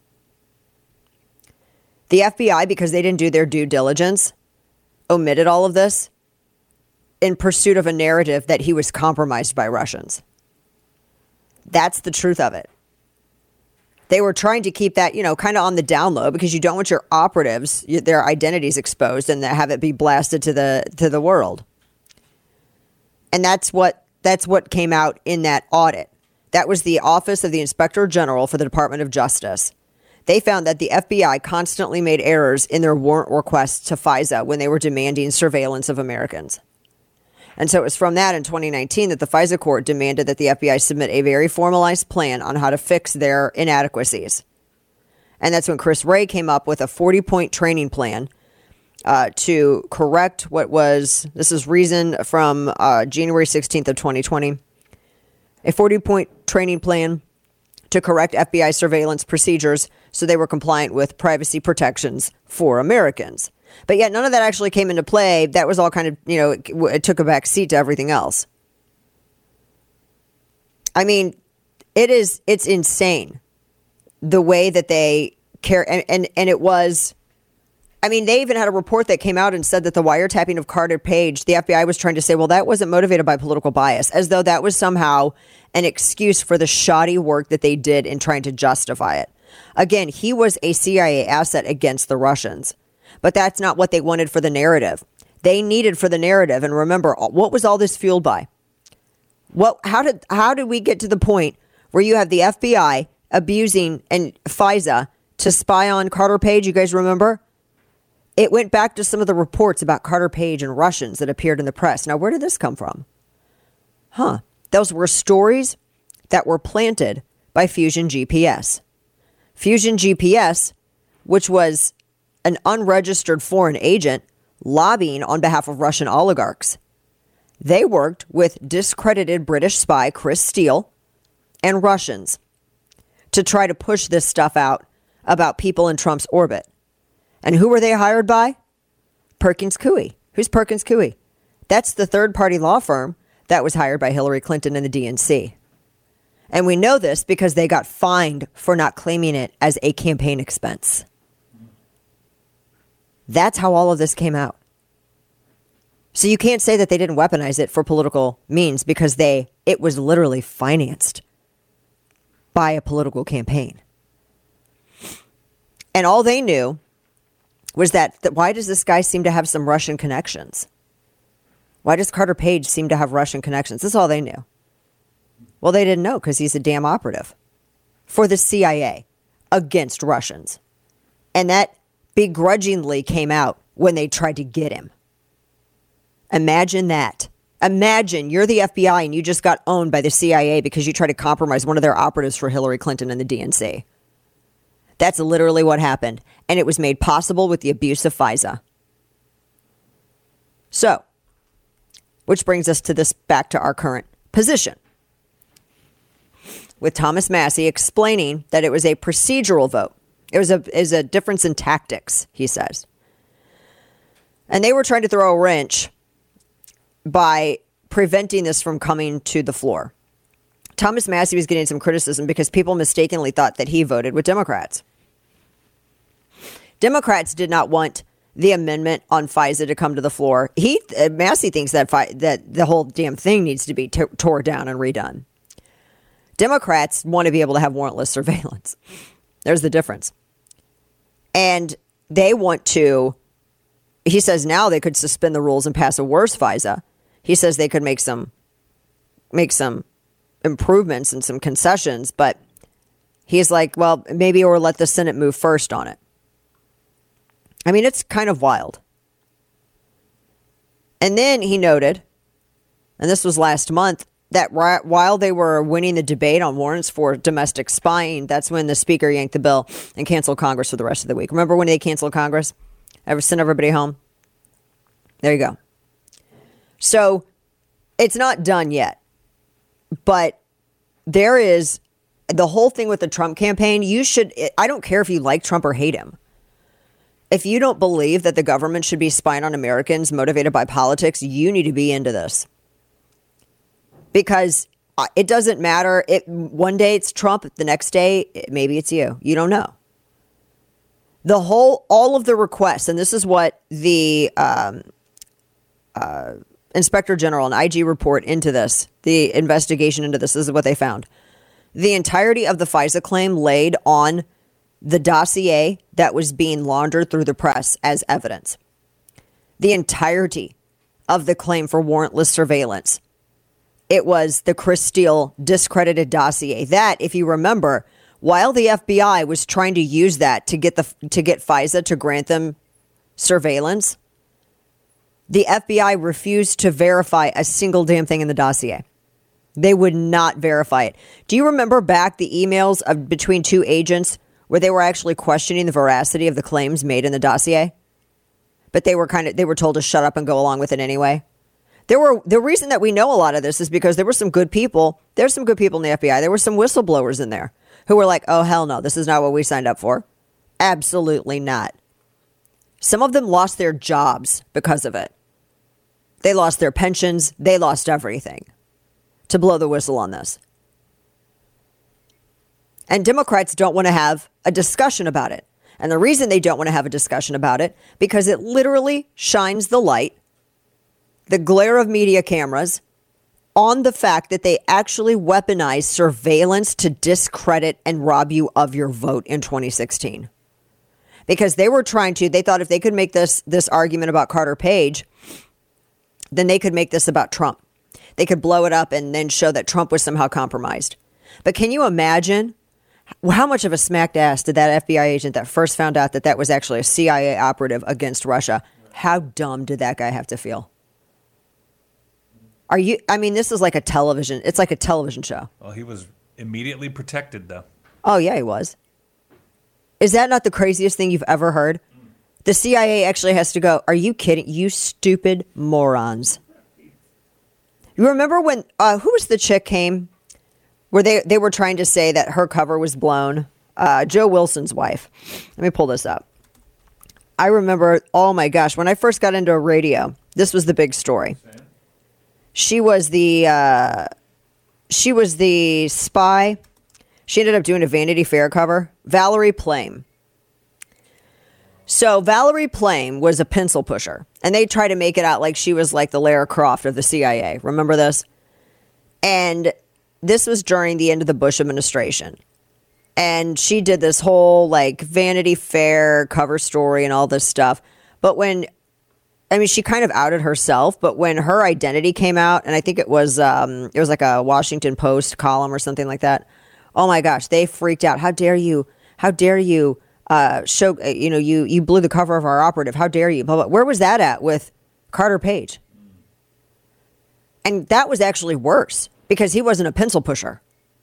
The FBI, because they didn't do their due diligence, omitted all of this in pursuit of a narrative that he was compromised by Russians. That's the truth of it. They were trying to keep that, kind of on the down low, because you don't want your operatives, their identities exposed and have it be blasted to the world. And that's what came out in that audit. That was the Office of the Inspector General for the Department of Justice. They found that the FBI constantly made errors in their warrant requests to FISA when they were demanding surveillance of Americans. And so it was from that in 2019 that the FISA court demanded that the FBI submit a very formalized plan on how to fix their inadequacies. And that's when Chris Wray came up with a 40-point training plan to correct this is Reason from January 16th of 2020. A 40-point training plan to correct FBI surveillance procedures so they were compliant with privacy protections for Americans. But yet none of that actually came into play. That was all kind of, it took a back seat to everything else. I mean, it's insane the way that they care. And it was, they even had a report that came out and said that the wiretapping of Carter Page, the FBI was trying to say, well, that wasn't motivated by political bias, as though that was somehow an excuse for the shoddy work that they did in trying to justify it. Again, he was a CIA asset against the Russians, but that's not what they wanted for the narrative. They needed for the narrative. And remember, what was all this fueled by? How did we get to the point where you have the FBI abusing and FISA to spy on Carter Page? You guys remember? It went back to some of the reports about Carter Page and Russians that appeared in the press. Now, where did this come from? Those were stories that were planted by Fusion GPS. Fusion GPS, which was an unregistered foreign agent lobbying on behalf of Russian oligarchs. They worked with discredited British spy Chris Steele and Russians to try to push this stuff out about people in Trump's orbit. And who were they hired by? Perkins Coie. Who's Perkins Coie? That's the third-party law firm that was hired by Hillary Clinton and the DNC. And we know this because they got fined for not claiming it as a campaign expense. That's how all of this came out. So you can't say that they didn't weaponize it for political means, because it was literally financed by a political campaign. And all they knew was that why does this guy seem to have some Russian connections? Why does Carter Page seem to have Russian connections? That's all they knew. Well, they didn't know because he's a damn operative for the CIA against Russians. And that begrudgingly came out when they tried to get him. Imagine that. Imagine you're the FBI and you just got owned by the CIA because you tried to compromise one of their operatives for Hillary Clinton and the DNC. That's literally what happened. And it was made possible with the abuse of FISA. So, which brings us to this, back to our current position, with Thomas Massie explaining that it was a procedural vote. It was a difference in tactics, he says. And they were trying to throw a wrench by preventing this from coming to the floor. Thomas Massie was getting some criticism because people mistakenly thought that he voted with Democrats. Democrats did not want the amendment on FISA to come to the floor. Massey thinks that that the whole damn thing needs to be tore down and redone. Democrats want to be able to have warrantless surveillance. There's the difference. And they want to, he says now they could suspend the rules and pass a worse FISA. He says they could make some improvements and some concessions, but he's like, well, maybe or let the Senate move first on it. I mean, it's kind of wild. And then he noted, and this was last month, that while they were winning the debate on warrants for domestic spying, that's when the speaker yanked the bill and canceled Congress for the rest of the week. Remember when they canceled Congress? Sent everybody home? There you go. So it's not done yet. But there is the whole thing with the Trump campaign. I don't care if you like Trump or hate him. If you don't believe that the government should be spying on Americans motivated by politics, you need to be into this. Because it doesn't matter. One day it's Trump, the next day, maybe it's you. You don't know. All of the requests, and this is what the Inspector General and IG report into this, the investigation into this is what they found. The entirety of the FISA claim laid on the dossier that was being laundered through the press as evidence. The entirety of the claim for warrantless surveillance. It was the Chris Steele discredited dossier. That, if you remember, while the FBI was trying to use that to get FISA to grant them surveillance, the FBI refused to verify a single damn thing in the dossier. They would not verify it. Do you remember back the emails between two agents where they were actually questioning the veracity of the claims made in the dossier? But they were told to shut up and go along with it anyway. The reason that we know a lot of this is because there were some good people. There's some good people in the FBI. There were some whistleblowers in there who were like, oh, hell no, this is not what we signed up for. Absolutely not. Some of them lost their jobs because of it. They lost their pensions. They lost everything to blow the whistle on this. And Democrats don't want to have a discussion about it. And the reason they don't want to have a discussion about it, because it literally shines the light, the glare of media cameras, on the fact that they actually weaponized surveillance to discredit and rob you of your vote in 2016. Because they thought if they could make this argument about Carter Page, then they could make this about Trump. They could blow it up and then show that Trump was somehow compromised. But can you imagine how much of a smacked ass did that FBI agent that first found out that was actually a CIA operative against Russia? How dumb did that guy have to feel? This is like it's like a television show. Well, he was immediately protected, though. Oh, yeah, he was. Is that not the craziest thing you've ever heard? The CIA actually has to go, are you kidding? You stupid morons. You remember when, who was the chick came where they were trying to say that her cover was blown? Joe Wilson's wife. Let me pull this up. I remember, oh my gosh, when I first got into radio, this was the big story. She was the spy. She ended up doing a Vanity Fair cover. Valerie Plame. So Valerie Plame was a pencil pusher, and they tried to make it out like she was like the Lara Croft of the CIA. Remember this? And this was during the end of the Bush administration. And she did this whole like Vanity Fair cover story and all this stuff. But she kind of outed herself, but when her identity came out, and I think it was like a Washington Post column or something like that. Oh my gosh, they freaked out. How dare you show, you blew the cover of our operative. How dare you? But where was that at with Carter Page? And that was actually worse because he wasn't a pencil pusher.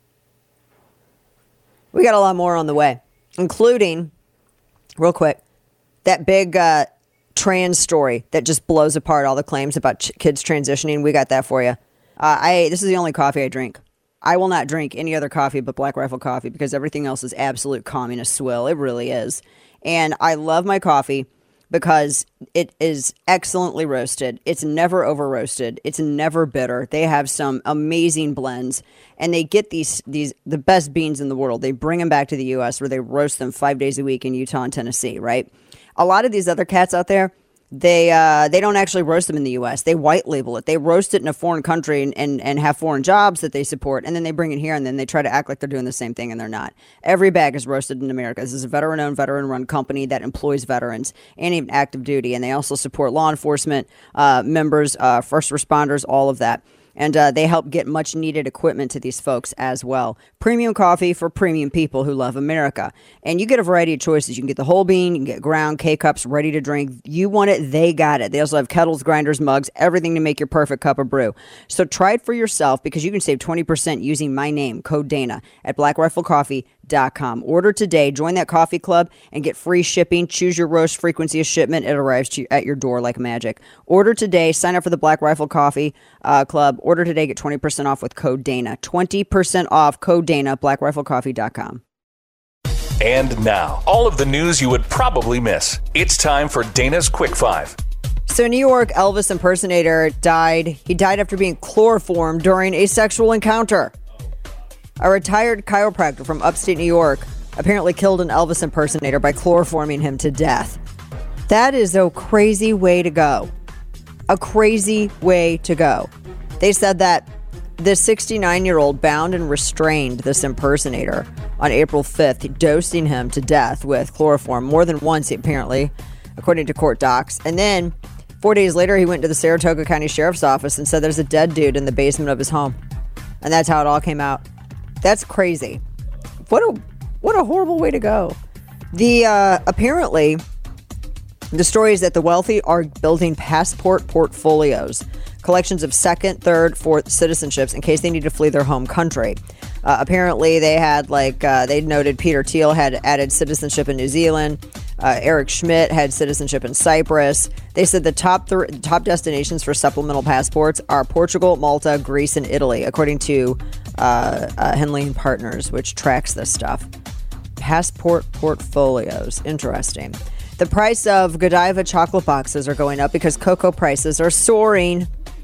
We got a lot more on the way, including, real quick, that big trans story that just blows apart all the claims about kids transitioning. We got that for you. This is the only coffee I drink. I will not drink any other coffee but Black Rifle coffee because everything else is absolute communist swill. It really is. And I love my coffee because it is excellently roasted. It's never over roasted. It's never bitter. They have some amazing blends, and they get these the best beans in the world. They bring them back to the U.S. where they roast them 5 days a week in Utah and Tennessee, right? A lot of these other cats out there, they don't actually roast them in the U.S. They white label it. They roast it in a foreign country and have foreign jobs that they support, and then they bring it here, and then they try to act like they're doing the same thing, and they're not. Every bag is roasted in America. This is a veteran-owned, veteran-run company that employs veterans and even active duty, and they also support law enforcement members, first responders, all of that. And they help get much needed equipment to these folks as well. Premium coffee for premium people who love America. And you get a variety of choices. You can get the whole bean, you can get ground, K-cups, ready to drink. You want it, they got it. They also have kettles, grinders, mugs, everything to make your perfect cup of brew. So try it for yourself because you can save 20% using my name, code Dana, at blackriflecoffee.com. Order today, join that coffee club, and get free shipping. Choose your roast frequency of shipment. It arrives to you at your door like magic. Order today. Sign up for the Black Rifle Coffee Club. Order today. Get 20% off with code Dana. 20% off, code Dana, blackriflecoffee.com. And now, all of the news you would probably miss. It's time for Dana's Quick Five. So, New York Elvis impersonator died. He died after being chloroformed during a sexual encounter. A retired chiropractor from upstate New York apparently killed an Elvis impersonator by chloroforming him to death. That is a crazy way to go. A crazy way to go. They said that the 69-year-old bound and restrained this impersonator on April 5th, dosing him to death with chloroform more than once, apparently, according to court docs. And then 4 days later, he went to the Saratoga County Sheriff's Office and said there's a dead dude in the basement of his home. And that's how it all came out. That's crazy. What a horrible way to go. Apparently, the story is that the wealthy are building passport portfolios, collections of second, third, fourth citizenships in case they need to flee their home country. Apparently, they had they noted Peter Thiel had added citizenship in New Zealand. Eric Schmidt had citizenship in Cyprus. They said the top destinations for supplemental passports are Portugal, Malta, Greece, and Italy, according to Henley and Partners, which tracks this stuff. Passport portfolios. Interesting. The price of Godiva chocolate boxes are going up because cocoa prices are soaring.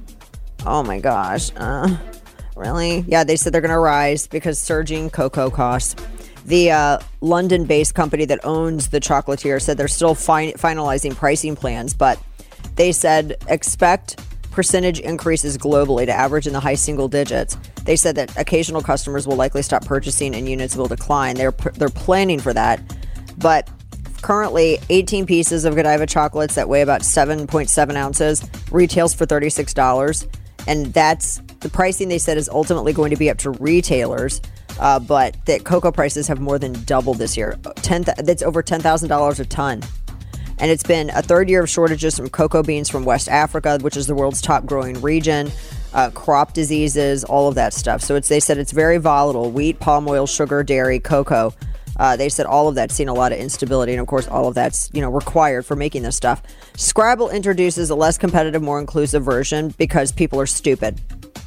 Oh my gosh. Really? Yeah, they said they're going to rise because surging cocoa costs. The London-based company that owns the chocolatier said they're still finalizing pricing plans, but they said expect percentage increases globally to average in the high single digits. They said that occasional customers will likely stop purchasing and units will decline. They're planning for that, but currently 18 pieces of Godiva chocolates that weigh about 7.7 ounces retails for $36, and that's the pricing they said is ultimately going to be up to retailers. But that cocoa prices have more than doubled this year. That's over $10,000 a ton. And it's been a third year of shortages from cocoa beans from West Africa, which is the world's top growing region, crop diseases, all of that stuff. So they said it's very volatile. Wheat, palm oil, sugar, dairy, cocoa. They said all of that's seen a lot of instability. And of course, all of that's, required for making this stuff. Scrabble introduces a less competitive, more inclusive version because people are stupid.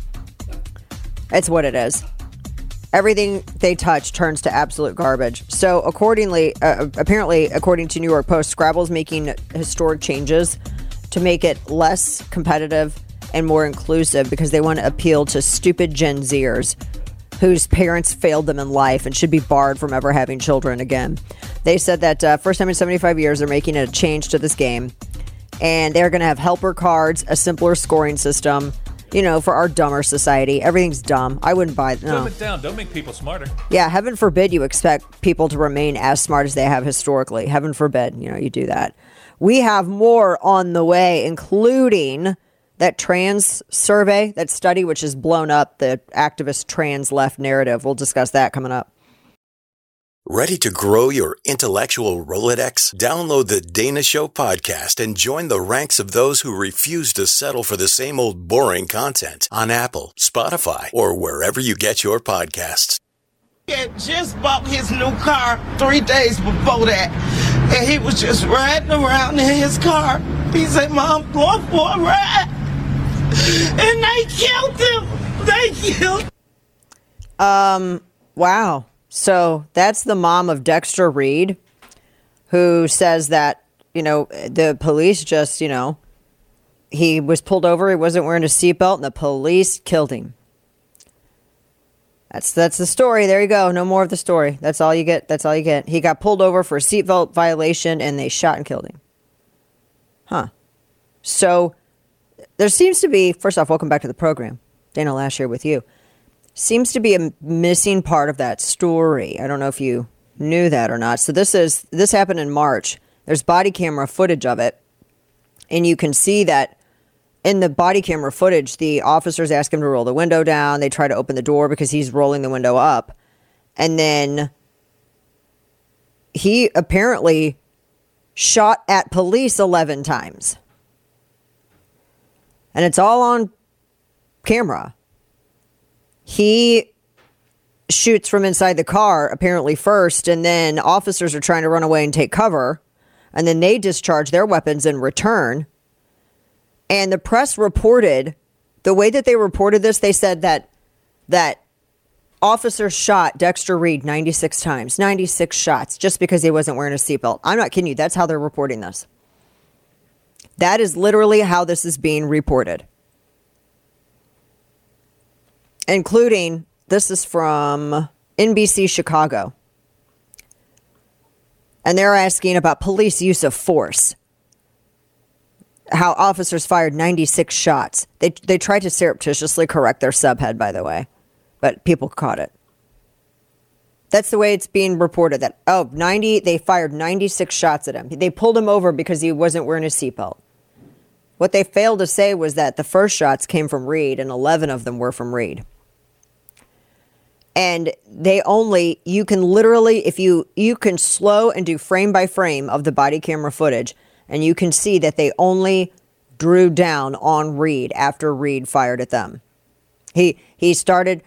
That's what it is. Everything they touch turns to absolute garbage. So apparently, according to New York Post, Scrabble is making historic changes to make it less competitive and more inclusive because they want to appeal to stupid Gen Zers whose parents failed them in life and should be barred from ever having children again. They said that first time in 75 years, they're making a change to this game. And they're going to have helper cards, a simpler scoring system, for our dumber society. Everything's dumb. I wouldn't buy it. No. Dumb it down. Don't make people smarter. Yeah, heaven forbid you expect people to remain as smart as they have historically. Heaven forbid, you do that. We have more on the way, including that trans survey, that study, which has blown up the activist trans left narrative. We'll discuss that coming up. Ready to grow your intellectual Rolodex? Download the Dana Show podcast and join the ranks of those who refuse to settle for the same old boring content on Apple, Spotify, or wherever you get your podcasts. He had just bought his new car 3 days before that, and he was just riding around in his car. He said, "Mom, I'm going for a ride." And they killed him. Wow. So that's the mom of Dexter Reed, who says that, the police just, he was pulled over. He wasn't wearing a seatbelt and the police killed him. That's the story. There you go. No more of the story. That's all you get. That's all you get. He got pulled over for a seatbelt violation and they shot and killed him. Huh. So there seems to be, first off, welcome back to the program. Dana Lash here with you. Seems to be a missing part of that story. I don't know if you knew that or not. So this happened in March. There's body camera footage of it. And you can see that in the body camera footage, the officers ask him to roll the window down. They try to open the door because he's rolling the window up. And then he apparently shot at police 11 times. And it's all on camera. He shoots from inside the car, apparently first, and then officers are trying to run away and take cover. And then they discharge their weapons in return. And the press reported, the way that they reported this, they said that officers shot Dexter Reed 96 times, 96 shots, just because he wasn't wearing a seatbelt. I'm not kidding you. That's how they're reporting this. That is literally how this is being reported. Including, this is from NBC Chicago. And they're asking about police use of force. How officers fired 96 shots. They tried to surreptitiously correct their subhead, by the way. But people caught it. That's the way it's being reported. That, they fired 96 shots at him. They pulled him over because he wasn't wearing a seatbelt. What they failed to say was that the first shots came from Reed, and 11 of them were from Reed. And you can literally, if you can slow and do frame by frame of the body camera footage, and you can see that they only drew down on Reed after Reed fired at them. He refused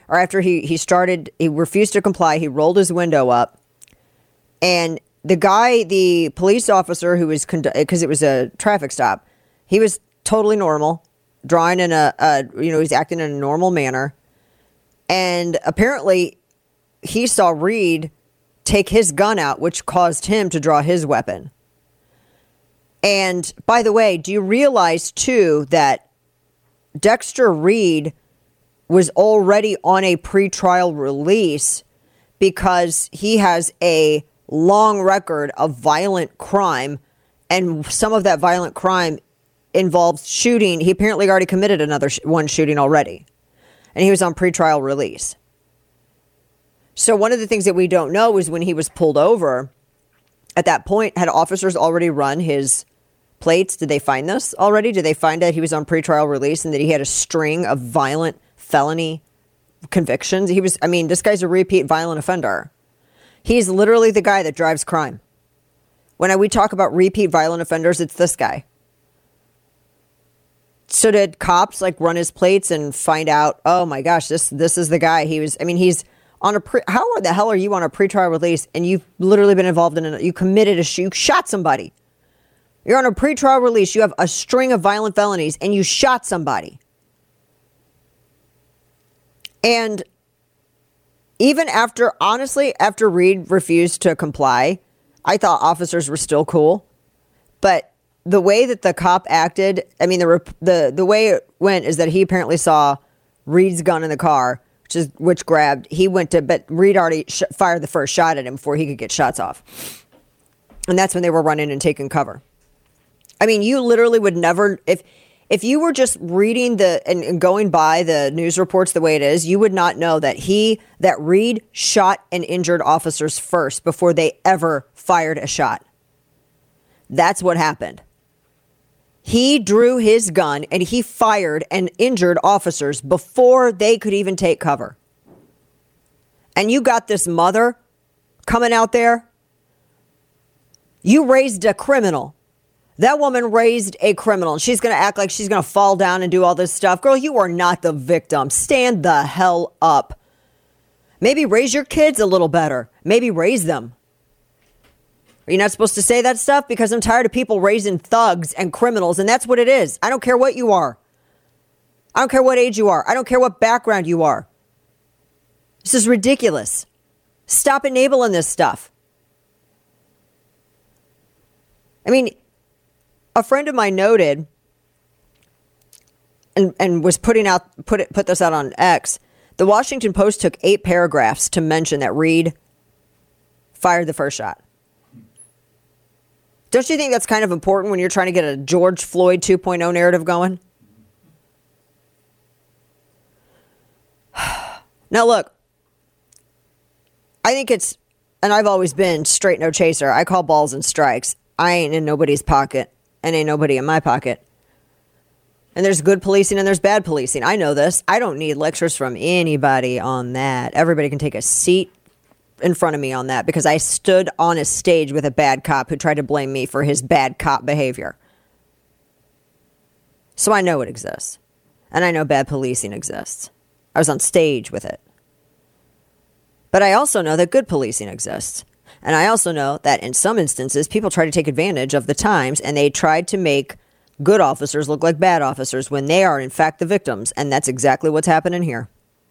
to comply. He rolled his window up. And the police officer who was, because it was a traffic stop, he was totally normal, drawing in he's acting in a normal manner. And apparently he saw Reed take his gun out, which caused him to draw his weapon. And by the way, do you realize too that Dexter Reed was already on a pretrial release because he has a long record of violent crime, and some of that violent crime involves shooting. He apparently already committed another one shooting already, and he was on pretrial release. So one of the things that we don't know is when he was pulled over, at that point, had officers already run his plates? Did they find this already? Did they find that he was on pretrial release and that he had a string of violent felony convictions? This guy's a repeat violent offender. He's literally the guy that drives crime. When we talk about repeat violent offenders, it's this guy. So did cops run his plates and find out, oh my gosh, this is the guy. He's on how the hell are you on a pretrial release and you've literally been involved you committed you shot somebody. You're on a pretrial release. You have a string of violent felonies and you shot somebody. And even after Reed refused to comply, I thought officers were still cool. But the way that the cop acted, the way it went is that he apparently saw Reed's gun in the car, which grabbed, but Reed already fired the first shot at him before he could get shots off. And that's when they were running and taking cover. You literally would never, if you were just reading and going by the news reports the way it is, you would not know that Reed shot and injured officers first before they ever fired a shot. That's what happened. He drew his gun and he fired and injured officers before they could even take cover. And you got this mother coming out there. You raised a criminal. That woman raised a criminal, and she's going to act like she's going to fall down and do all this stuff. Girl, you are not the victim. Stand the hell up. Maybe raise your kids a little better. Maybe raise them. Are you not supposed to say that stuff? Because I'm tired of people raising thugs and criminals, and that's what it is. I don't care what you are. I don't care what age you are. I don't care what background you are. This is ridiculous. Stop enabling this stuff. A friend of mine noted and was put this out on X. The Washington Post took 8 paragraphs to mention that Reed fired the first shot. Don't you think that's kind of important when you're trying to get a George Floyd 2.0 narrative going? Now, look, I think it's, and I've always been straight no chaser. I call balls and strikes. I ain't in nobody's pocket, and ain't nobody in my pocket. And there's good policing and there's bad policing. I know this. I don't need lectures from anybody on that. Everybody can take a seat in front of me on that because I stood on a stage with a bad cop who tried to blame me for his bad cop behavior. So I know it exists. And I know bad policing exists. I was on stage with it. But I also know that good policing exists. And I also know that in some instances, people try to take advantage of the times and they tried to make good officers look like bad officers when they are in fact the victims. And that's exactly what's happening here.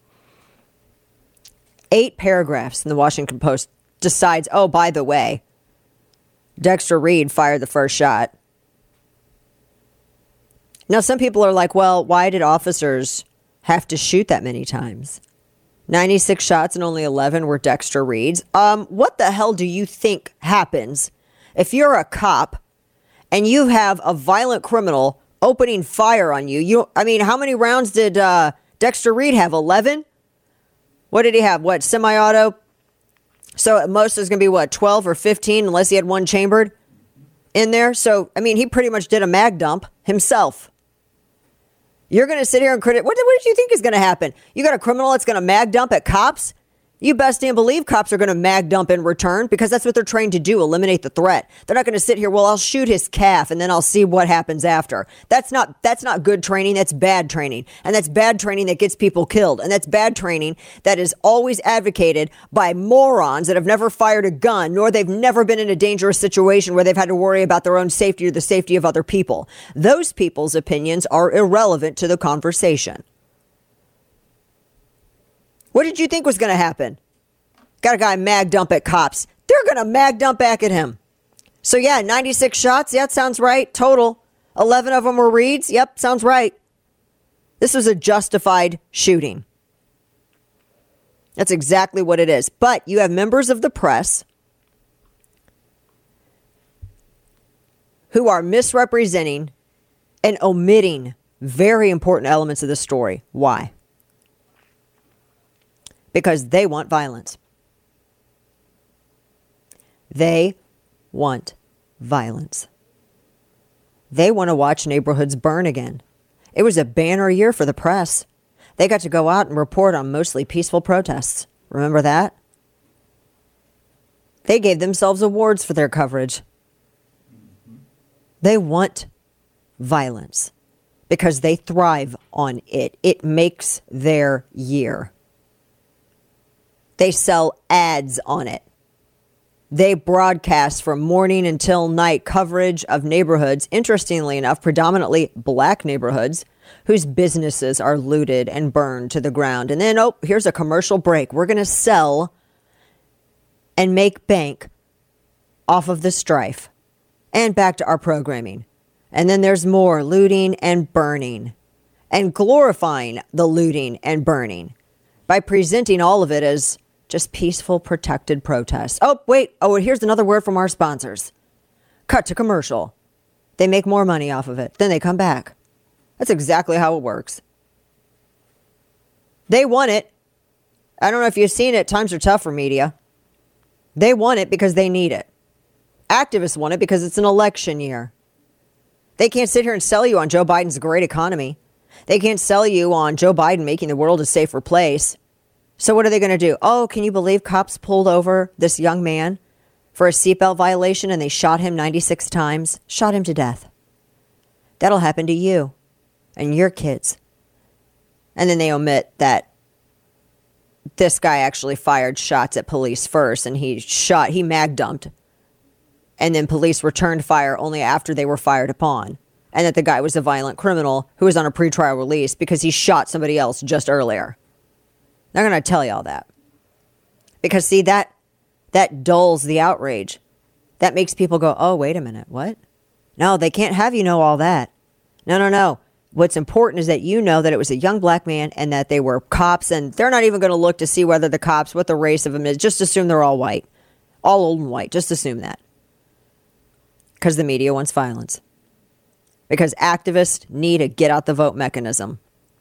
8 paragraphs in the Washington Post decides, oh, by the way, Dexter Reed fired the first shot. Now, some people are like, well, why did officers have to shoot that many times? 96 shots and only 11 were Dexter Reed's. What the hell do you think happens if you're a cop and you have a violent criminal opening fire on you? I mean, how many rounds did Dexter Reed have? 11? What did he have? What, semi-auto? So at most there's going to be, what, 12 or 15 unless he had one chambered in there? So, I mean, he pretty much did a mag dump himself. You're going to sit here and criticize. What did you think is going to happen? You got a criminal that's going to mag dump at cops? You best damn believe cops are going to mag dump in return because that's what they're trained to do, eliminate the threat. They're not going to sit here, well, I'll shoot his calf and then I'll see what happens after. That's not good training. That's bad training. And that's bad training that gets people killed. And that's bad training that is always advocated by morons that have never fired a gun, nor they've never been in a dangerous situation where they've had to worry about their own safety or the safety of other people. Those people's opinions are irrelevant to the conversation. What did you think was going to happen? Got a guy mag dump at cops. They're going to mag dump back at him. So yeah, 96 shots. Yeah, that sounds right. Total. 11 of them were Reed's. Yep, sounds right. This was a justified shooting. That's exactly what it is. But you have members of the press who are misrepresenting and omitting very important elements of the story. Why? Because they want violence. They want violence. They want to watch neighborhoods burn again. It was a banner year for the press. They got to go out and report on mostly peaceful protests. Remember that? They gave themselves awards for their coverage. They want violence because they thrive on it. It makes their year. They sell ads on it. They broadcast from morning until night coverage of neighborhoods, interestingly enough, predominantly black neighborhoods, whose businesses are looted and burned to the ground. And then, oh, here's a commercial break. We're going to sell and make bank off of the strife. And back to our programming. And then there's more looting and burning and glorifying the looting and burning by presenting all of it as just peaceful, protected protests. Oh, wait. Oh, and here's another word from our sponsors. Cut to commercial. They make more money off of it. Then they come back. That's exactly how it works. They want it. I don't know if you've seen it. Times are tough for media. They want it because they need it. Activists want it because it's an election year. They can't sit here and sell you on Joe Biden's great economy. They can't sell you on Joe Biden making the world a safer place. So what are they going to do? Oh, can you believe cops pulled over this young man for a seatbelt violation and they shot him 96 times? Shot him to death. That'll happen to you and your kids. And then they omit that this guy actually fired shots at police first and he mag dumped. And then police returned fire only after they were fired upon. And that the guy was a violent criminal who was on a pretrial release because he shot somebody else just earlier. They're going to tell you all that. Because, see, that dulls the outrage. That makes people go, oh, wait a minute, what? No, they can't have you know all that. No. What's important is that you know that it was a young black man and that they were cops, and they're not even going to look to see whether the cops, what the race of them is. Just assume they're all white, all old and white. Just assume that. Because the media wants violence. Because activists need a get out the vote mechanism.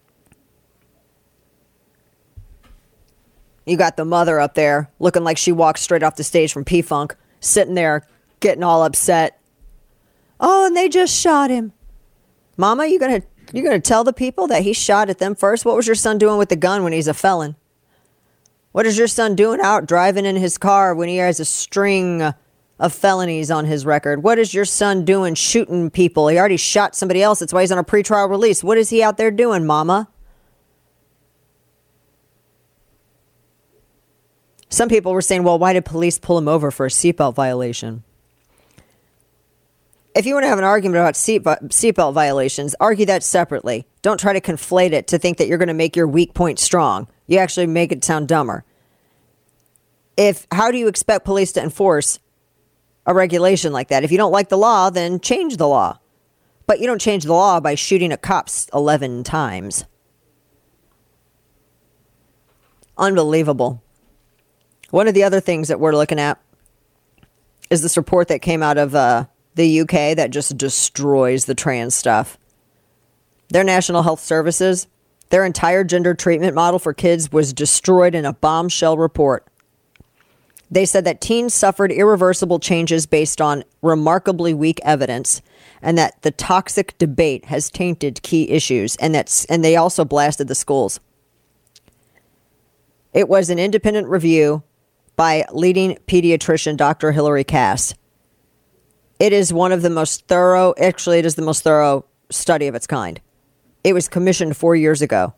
You got the mother up there looking like she walked straight off the stage from P-Funk, sitting there getting all upset. Oh, and they just shot him. Mama, you gonna tell the people that he shot at them first? What was your son doing with the gun when he's a felon? What is your son doing out driving in his car when he has a string of felonies on his record? What is your son doing shooting people? He already shot somebody else. That's why he's on a pretrial release. What is he out there doing, Mama? Some people were saying, well, why did police pull him over for a seatbelt violation? If you want to have an argument about seatbelt violations, argue that separately. Don't try to conflate it to think that you're going to make your weak point strong. You actually make it sound dumber. How do you expect police to enforce a regulation like that? If you don't like the law, then change the law. But you don't change the law by shooting at cops 11 times. Unbelievable. One of the other things that we're looking at is this report that came out of the UK that just destroys the trans stuff. Their National Health Services, their entire gender treatment model for kids was destroyed in a bombshell report. They said that teens suffered irreversible changes based on remarkably weak evidence, and that the toxic debate has tainted key issues, and they also blasted the schools. It was an independent review by leading pediatrician Dr. Hilary Cass. It is one of the most thorough, actually it is the most thorough study of its kind. It was commissioned 4 years ago.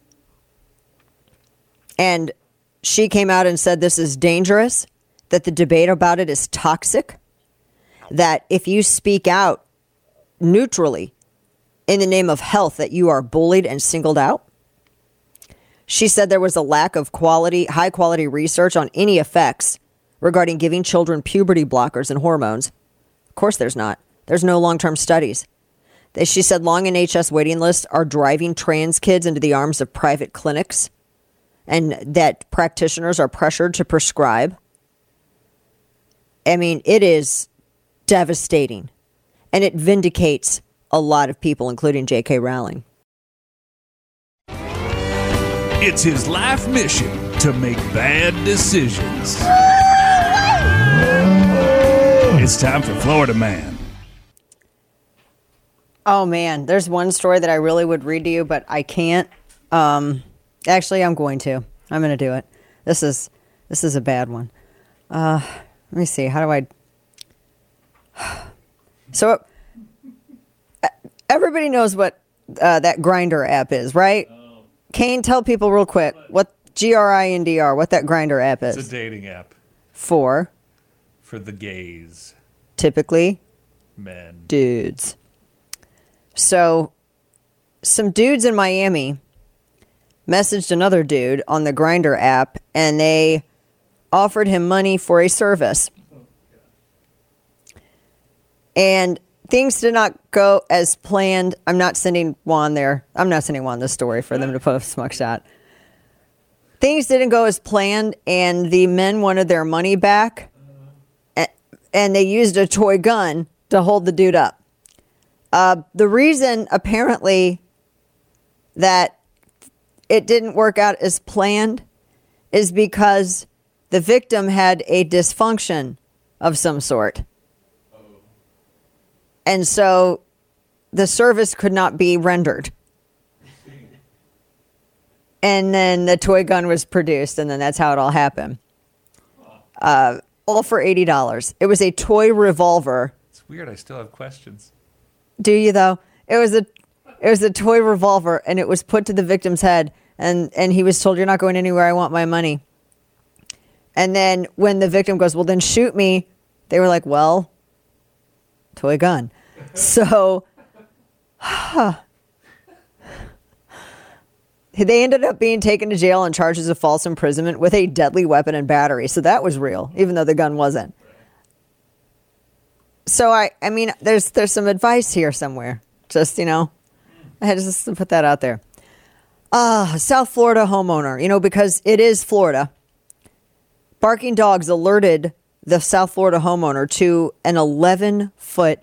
And she came out and said this is dangerous, that the debate about it is toxic, that if you speak out neutrally in the name of health, that you are bullied and singled out. She said there was a lack of high quality research on any effects regarding giving children puberty blockers and hormones. Of course there's not. There's no long-term studies. She said long NHS waiting lists are driving trans kids into the arms of private clinics, and that practitioners are pressured to prescribe. I mean, it is devastating, and it vindicates a lot of people, including J.K. Rowling. It's his life mission to make bad decisions. It's time for Florida Man. Oh, man. There's one story that I really would read to you, but I can't. Actually, I'm going to. I'm going to do it. This is a bad one. Let me see. How do I... So, everybody knows what that Grindr app is, right? Kane, tell people real quick what Grindr, what that Grindr app is. It's a dating app. For the gays. Typically men. Dudes. So some dudes in Miami messaged another dude on the Grindr app, and they offered him money for a service. And things did not go as planned. I'm not sending Juan there. I'm not sending Juan this story for them to post mugshot. Things didn't go as planned, and the men wanted their money back, and they used a toy gun to hold the dude up. The reason, apparently, that it didn't work out as planned is because the victim had a dysfunction of some sort. And so the service could not be rendered. And then the toy gun was produced, and then that's how it all happened. All for $80. It was a toy revolver. It's weird. I still have questions. Do you, though? It was a toy revolver, and it was put to the victim's head, and he was told, "You're not going anywhere. I want my money." And then when the victim goes, "Well, then shoot me," they were like, "Well, toy gun." So they ended up being taken to jail on charges of false imprisonment with a deadly weapon and battery. So that was real, even though the gun wasn't. So I mean, there's some advice here somewhere. Just, I had to just put that out there. South Florida homeowner, because it is Florida. Barking dogs alerted the South Florida homeowner to an 11-foot,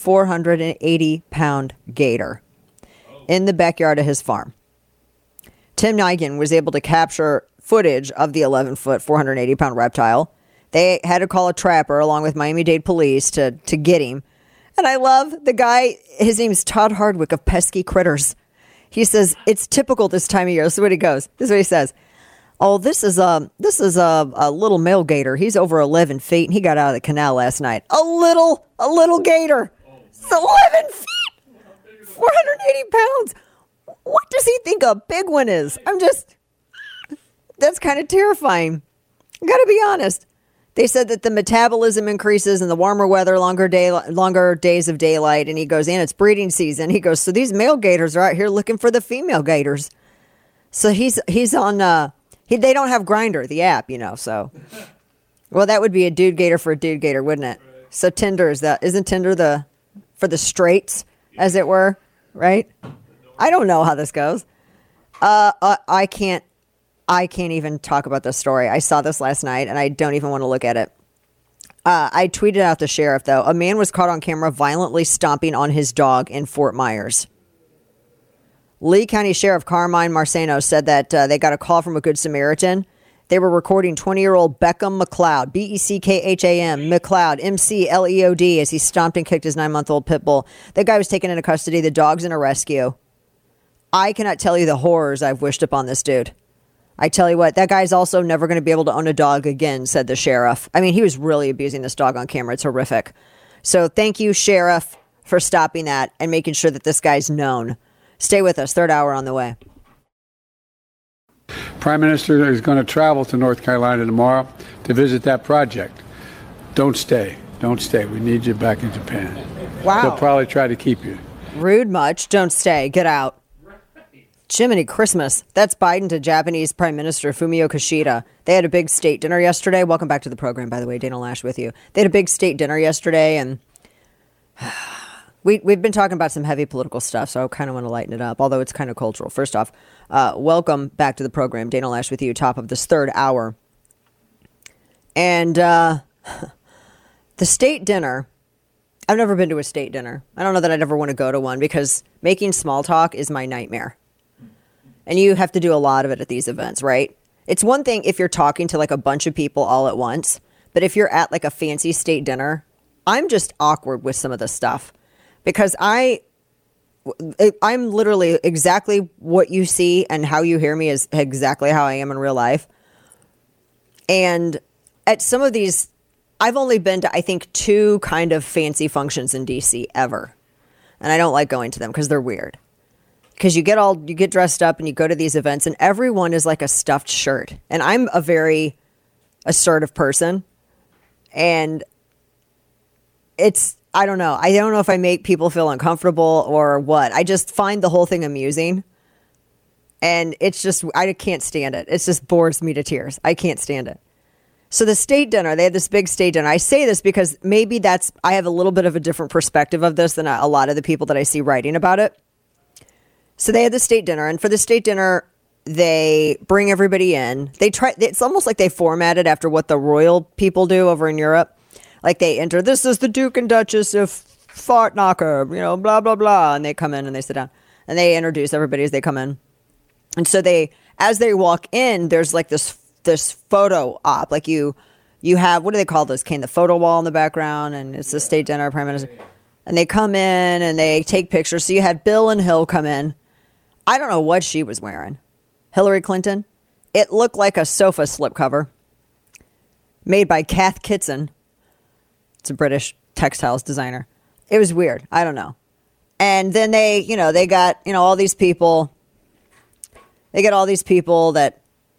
480-pound gator in the backyard of his farm. Tim Nigan was able to capture footage of the 11-foot, 480-pound reptile. They had to call a trapper along with Miami-Dade police to get him. And I love the guy. His name's Todd Hardwick of Pesky Critters. He says, it's typical this time of year. This is what he goes. This is what he says. Oh, this is a little male gator. He's over 11 feet, and he got out of the canal last night. A little gator. It's 11 feet, 480 pounds. What does he think a big one is? That's kind of terrifying. I got to be honest. They said that the metabolism increases in the warmer weather, longer days of daylight, and he goes, and it's breeding season. He goes, so these male gators are out here looking for the female gators. So he's on. They don't have Grindr, the app, so. Well, that would be a dude gator for a dude gator, wouldn't it? So Tinder isn't Tinder for the straights, as it were, right? I don't know how this goes. I can't even talk about this story. I saw this last night, and I don't even want to look at it. I tweeted out the sheriff, though. A man was caught on camera violently stomping on his dog in Fort Myers. Lee County Sheriff Carmine Marceno said that they got a call from a Good Samaritan. They were recording 20-year-old Beckham McLeod, Beckham, McLeod, McLeod, as he stomped and kicked his 9-month-old pit bull. That guy was taken into custody. The dog's in a rescue. I cannot tell you the horrors I've wished upon this dude. I tell you what, that guy's also never going to be able to own a dog again, said the sheriff. I mean, he was really abusing this dog on camera. It's horrific. So thank you, Sheriff, for stopping that and making sure that this guy's known. Stay with us. Third hour on the way. Prime Minister is going to travel to North Carolina tomorrow to visit that project. Don't stay. Don't stay. We need you back in Japan. Wow. They'll probably try to keep you. Rude much. Don't stay. Get out. Jiminy Christmas. That's Biden to Japanese Prime Minister Fumio Kishida. They had a big state dinner yesterday. Welcome back to the program, by the way. Dana Lash with you. They had a big state dinner yesterday, and we've been talking about some heavy political stuff, so I kind of want to lighten it up, although it's kind of cultural. First off, welcome back to the program. Dana Lash with you, top of this third hour. And the state dinner, I've never been to a state dinner. I don't know that I'd ever want to go to one because making small talk is my nightmare. And you have to do a lot of it at these events, right? It's one thing if you're talking to like a bunch of people all at once, but if you're at like a fancy state dinner, I'm just awkward with some of this stuff because I'm literally exactly what you see and how you hear me is exactly how I am in real life. And at some of these, I've only been to, I think, 2 kind of fancy functions in DC ever. And I don't like going to them because they're weird. Because you get dressed up and you go to these events and everyone is like a stuffed shirt. And I'm a very assertive person. And I don't know. I don't know if I make people feel uncomfortable or what. I just find the whole thing amusing. And it's just, I can't stand it. It just bores me to tears. I can't stand it. So the state dinner, they had this big state dinner. I say this because maybe I have a little bit of a different perspective of this than a lot of the people that I see writing about it. So they had the state dinner, and for the state dinner, they bring everybody in. It's almost like they formatted after what the royal people do over in Europe. Like they enter, this is the Duke and Duchess of Fort Knocker, blah, blah, blah. And they come in and they sit down and they introduce everybody as they come in. And so as they walk in, there's like this photo op. Like you have, what do they call those, Kane? The photo wall in the background, and it's the state dinner, Prime Minister. And they come in and they take pictures. So you had Bill and Hill come in. I don't know what she was wearing. Hillary Clinton. It looked like a sofa slipcover made by Kath Kitson. It's a British textiles designer. It was weird. I don't know. And then they got, all these people. They get all these people that,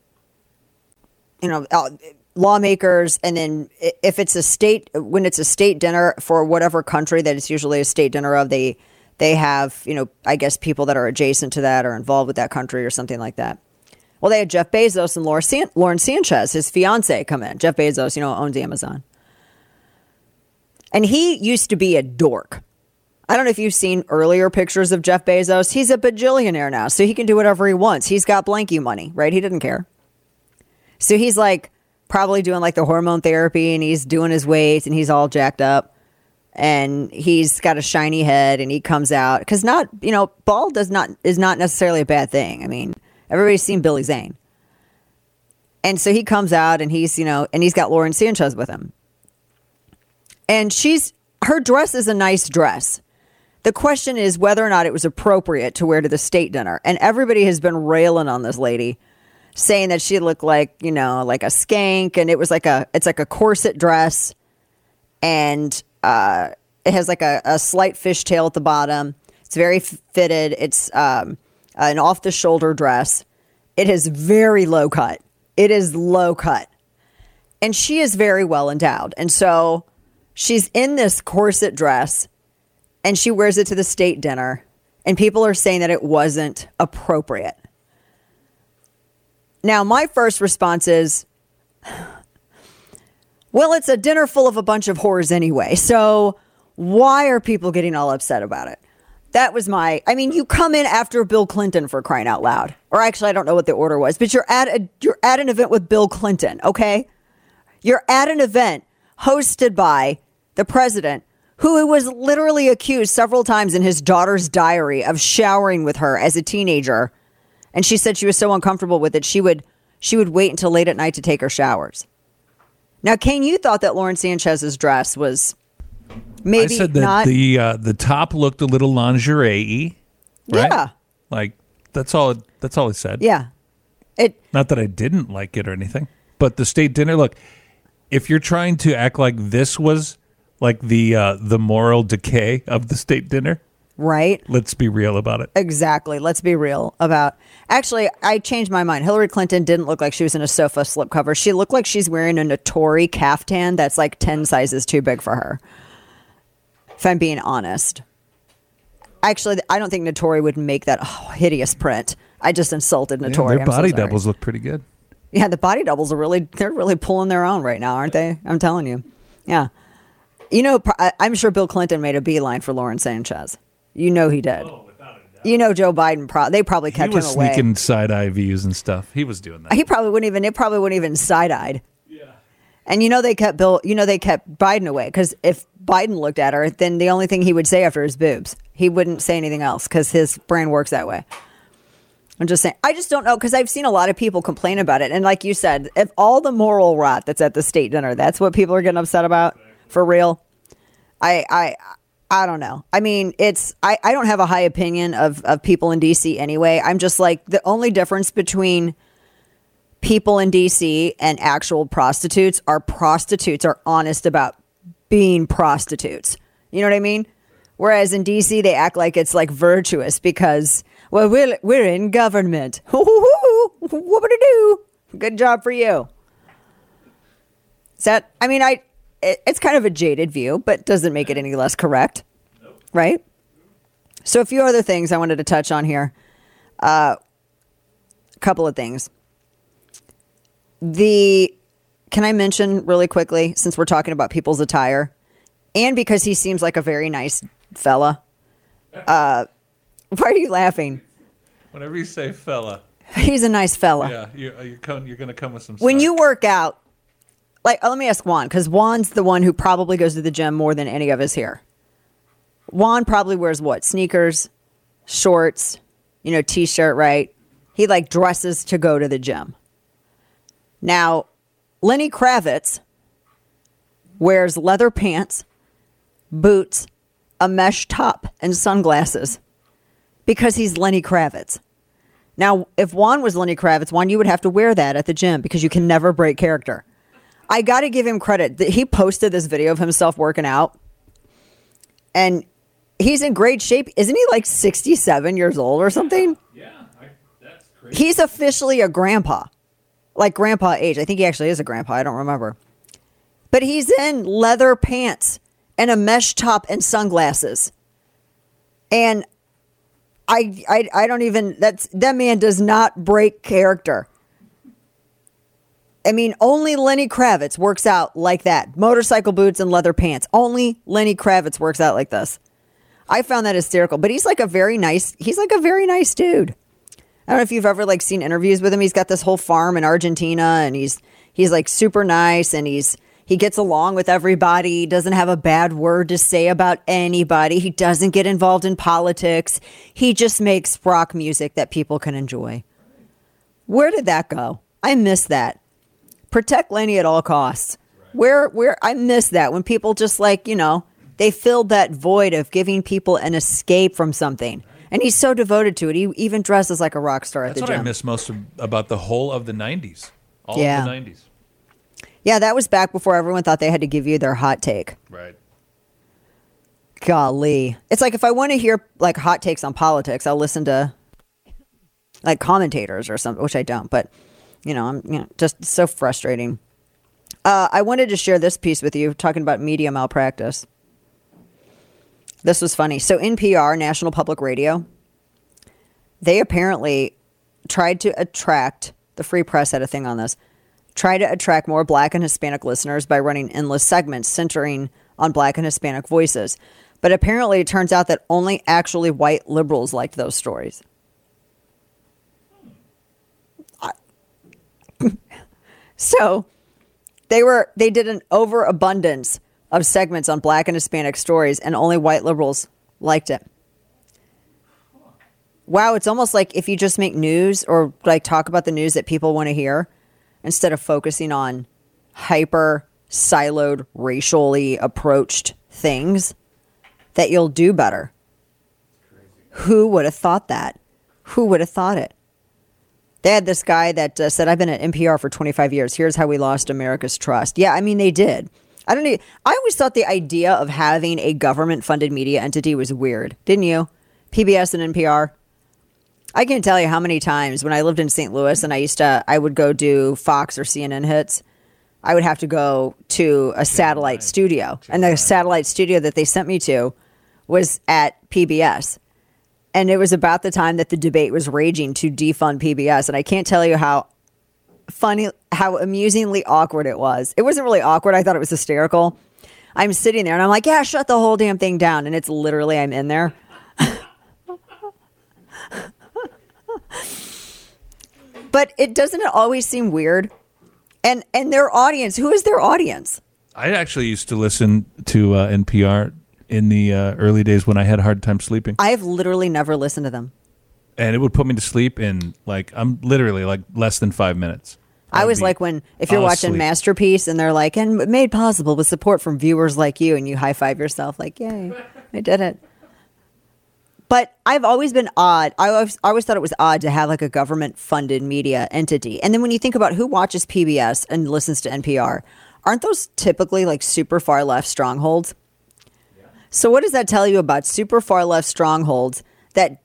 lawmakers. And then if it's when it's a state dinner for whatever country that it's usually a state dinner of, they have, I guess people that are adjacent to that or involved with that country or something like that. Well, they had Jeff Bezos and Lauren Sanchez, his fiance, come in. Jeff Bezos, owns Amazon. And he used to be a dork. I don't know if you've seen earlier pictures of Jeff Bezos. He's a bajillionaire now, so he can do whatever he wants. He's got blanky money, right? He didn't care. So he's like probably doing like the hormone therapy, and he's doing his weights, and he's all jacked up, and he's got a shiny head, and he comes out because bald is not necessarily a bad thing. I mean, everybody's seen Billy Zane, and so he comes out, and he's and he's got Lauren Sanchez with him, and her dress is a nice dress. The question is whether or not it was appropriate to wear to the state dinner. And everybody has been railing on this lady, saying that she looked like, like a skank. And it's like a corset dress. And it has like a slight fishtail at the bottom. It's very fitted. It's an off-the-shoulder dress. It is very low cut. It is low cut. And she is very well endowed. And so she's in this corset dress, and she wears it to the state dinner, and people are saying that it wasn't appropriate. Now, my first response is, well, it's a dinner full of a bunch of whores anyway, so why are people getting all upset about it? That was you come in after Bill Clinton, for crying out loud. Or actually, I don't know what the order was, but you're at an event with Bill Clinton, okay? You're at an event hosted by the president, who was literally accused several times in his daughter's diary of showering with her as a teenager. And she said she was so uncomfortable with it, she would wait until late at night to take her showers. Now, Kane, you thought that Lauren Sanchez's dress was maybe I said that not. The top looked a little lingerie-y, right? Yeah. Like, that's all I said. Yeah. Not that I didn't like it or anything, but the state dinner, look, if you're trying to act like this was like the moral decay of the state dinner. Right. Let's be real about it. Exactly. Let's be real about. Actually, I changed my mind. Hillary Clinton didn't look like she was in a sofa slipcover. She looked like she's wearing a Notori caftan that's like 10 sizes too big for her. If I'm being honest. Actually, I don't think Notori would make that hideous print. I just insulted Notori. Yeah, their body doubles look pretty good. Yeah, the body doubles they're really pulling their own right now, aren't they? I'm telling you. Yeah. I'm sure Bill Clinton made a beeline for Lauren Sanchez. He did. Oh, without a doubt. Joe Biden, they probably kept him away. He was sneaking side-eye views and stuff. He was doing that. It probably wouldn't even side-eyed. Yeah. And they kept Biden away, because if Biden looked at her, then the only thing he would say after is boobs. He wouldn't say anything else, because his brain works that way. I'm just saying. I just don't know, because I've seen a lot of people complain about it. And like you said, if all the moral rot that's at the state dinner, that's what people are getting upset about, for real, I don't know. I mean, I don't have a high opinion of people in D.C. anyway. I'm just like, the only difference between people in D.C. and actual prostitutes are honest about being prostitutes. You know what I mean? Whereas in D.C. they act like it's like virtuous because, well, we're in government. Whoop-a-doo. Good job for you. It's kind of a jaded view, but doesn't make it any less correct. Nope. Right? So a few other things I wanted to touch on here. A couple of things. Can I mention really quickly, since we're talking about people's attire, and because he seems like a very nice fella. Why are you laughing? Whenever you say fella. He's a nice fella. Yeah, you're going to come with some When you work out, let me ask Juan, because Juan's the one who probably goes to the gym more than any of us here. Juan probably wears what? Sneakers, shorts, t-shirt, right? He dresses to go to the gym. Now, Lenny Kravitz wears leather pants, boots, a mesh top, and sunglasses because he's Lenny Kravitz. Now, if Juan was Lenny Kravitz, Juan, you would have to wear that at the gym because you can never break character. I got to give him credit. He posted this video of himself working out, and he's in great shape. Isn't he 67 years old or something? Yeah, that's crazy. He's officially a grandpa, like grandpa age. I think he actually is a grandpa. I don't remember. But he's in leather pants and a mesh top and sunglasses. And I don't even, that man does not break character. I mean, only Lenny Kravitz works out like that. Motorcycle boots and leather pants. Only Lenny Kravitz works out like this. I found that hysterical. But he's like a very nice dude. I don't know if you've ever like seen interviews with him. He's got this whole farm in Argentina, and he's like super nice, and he gets along with everybody. He doesn't have a bad word to say about anybody. He doesn't get involved in politics. He just makes rock music that people can enjoy. Where did that go? I miss that. Protect Lenny at all costs. Where I miss that when people just like, they filled that void of giving people an escape from something. And he's so devoted to it. He even dresses like a rock star at the gym. That's what I miss most about the whole of the 90s. All of the 90s. Yeah, that was back before everyone thought they had to give you their hot take. Right. Golly. It's like if I want to hear like hot takes on politics, I'll listen to like commentators or something, which I don't. But, I'm just so frustrating. I wanted to share this piece with you, talking about media malpractice. This was funny. So NPR, National Public Radio, they apparently tried to attract, the Free Press had a thing on this, try to attract more Black and Hispanic listeners by running endless segments centering on Black and Hispanic voices. But apparently it turns out that only actually white liberals liked those stories. So they did an overabundance of segments on Black and Hispanic stories, and only white liberals liked it. Wow, it's almost like if you just make news or like talk about the news that people want to hear, instead of focusing on hyper siloed, racially approached things, that you'll do better. Who would have thought that? Who would have thought it? They had this guy that said, I've been at NPR for 25 years. Here's how we lost America's trust. Yeah, I mean, they did. I always thought the idea of having a government-funded media entity was weird. Didn't you? PBS and NPR. I can't tell you how many times when I lived in St. Louis and I would go do Fox or CNN hits, I would have to go to a satellite studio. And the satellite studio that they sent me to was at PBS. And it was about the time that the debate was raging to defund PBS. And I can't tell you how funny, how amusingly awkward it was. It wasn't really awkward. I thought it was hysterical. I'm sitting there and I'm like, yeah, shut the whole damn thing down. And it's literally, I'm in there. But doesn't it always seem weird? And their audience, who is their audience? I actually used to listen to NPR in the early days when I had a hard time sleeping. I have literally never listened to them. And it would put me to sleep in I'm literally like less than 5 minutes. I was like if you're watching Masterpiece and they're like, and made possible with support from viewers like you, and you high five yourself like, yay, I did it. But I've always been odd. I always thought it was odd to have like a government funded media entity. And then when you think about who watches PBS and listens to NPR, aren't those typically like super far left strongholds? Yeah. So what does that tell you about super far left strongholds that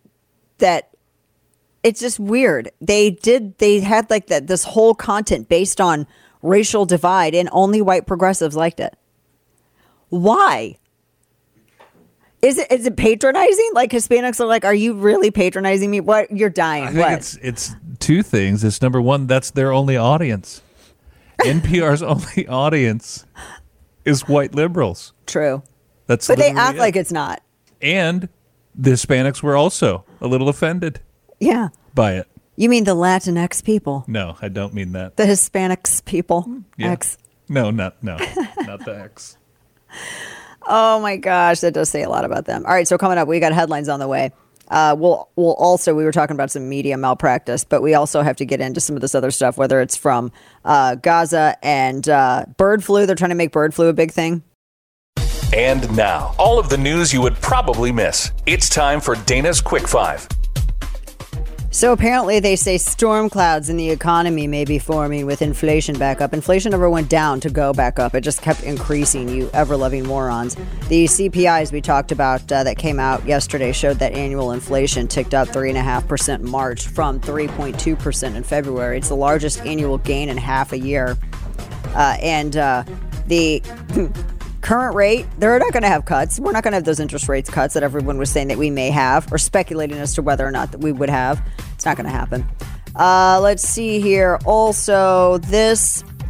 it's just weird. They had like this whole content based on racial divide, and only white progressives liked it. Why? Is it patronizing? Like Hispanics are like, are you really patronizing me? What? You're dying. I think it's two things. It's number one, that's their only audience. NPR's only audience is white liberals. True. But they act like it's not. And the Hispanics were also a little offended. Yeah. By it. You mean the Latinx people? No, I don't mean that. The Hispanics people. Yeah. X. No, not the X. Oh my gosh, that does say a lot about them. All right, so coming up, we got headlines on the way. We'll also, we were talking about some media malpractice, but we also have to get into some of this other stuff, whether it's from Gaza and bird flu. They're trying to make bird flu a big thing. And now, all of the news you would probably miss. It's time for Dana's Quick Five. So apparently they say storm clouds in the economy may be forming with inflation back up. Inflation never went down to go back up. It just kept increasing, you ever-loving morons. The CPIs we talked about that came out yesterday showed that annual inflation ticked up 3.5% in March from 3.2% in February. It's the largest annual gain in half a year. And the current rate, they're not going to have cuts. We're not going to have those interest rates cuts that everyone was saying that we may have, or speculating as to whether or not that we would have. It's not going to happen. Let's see here. Also, this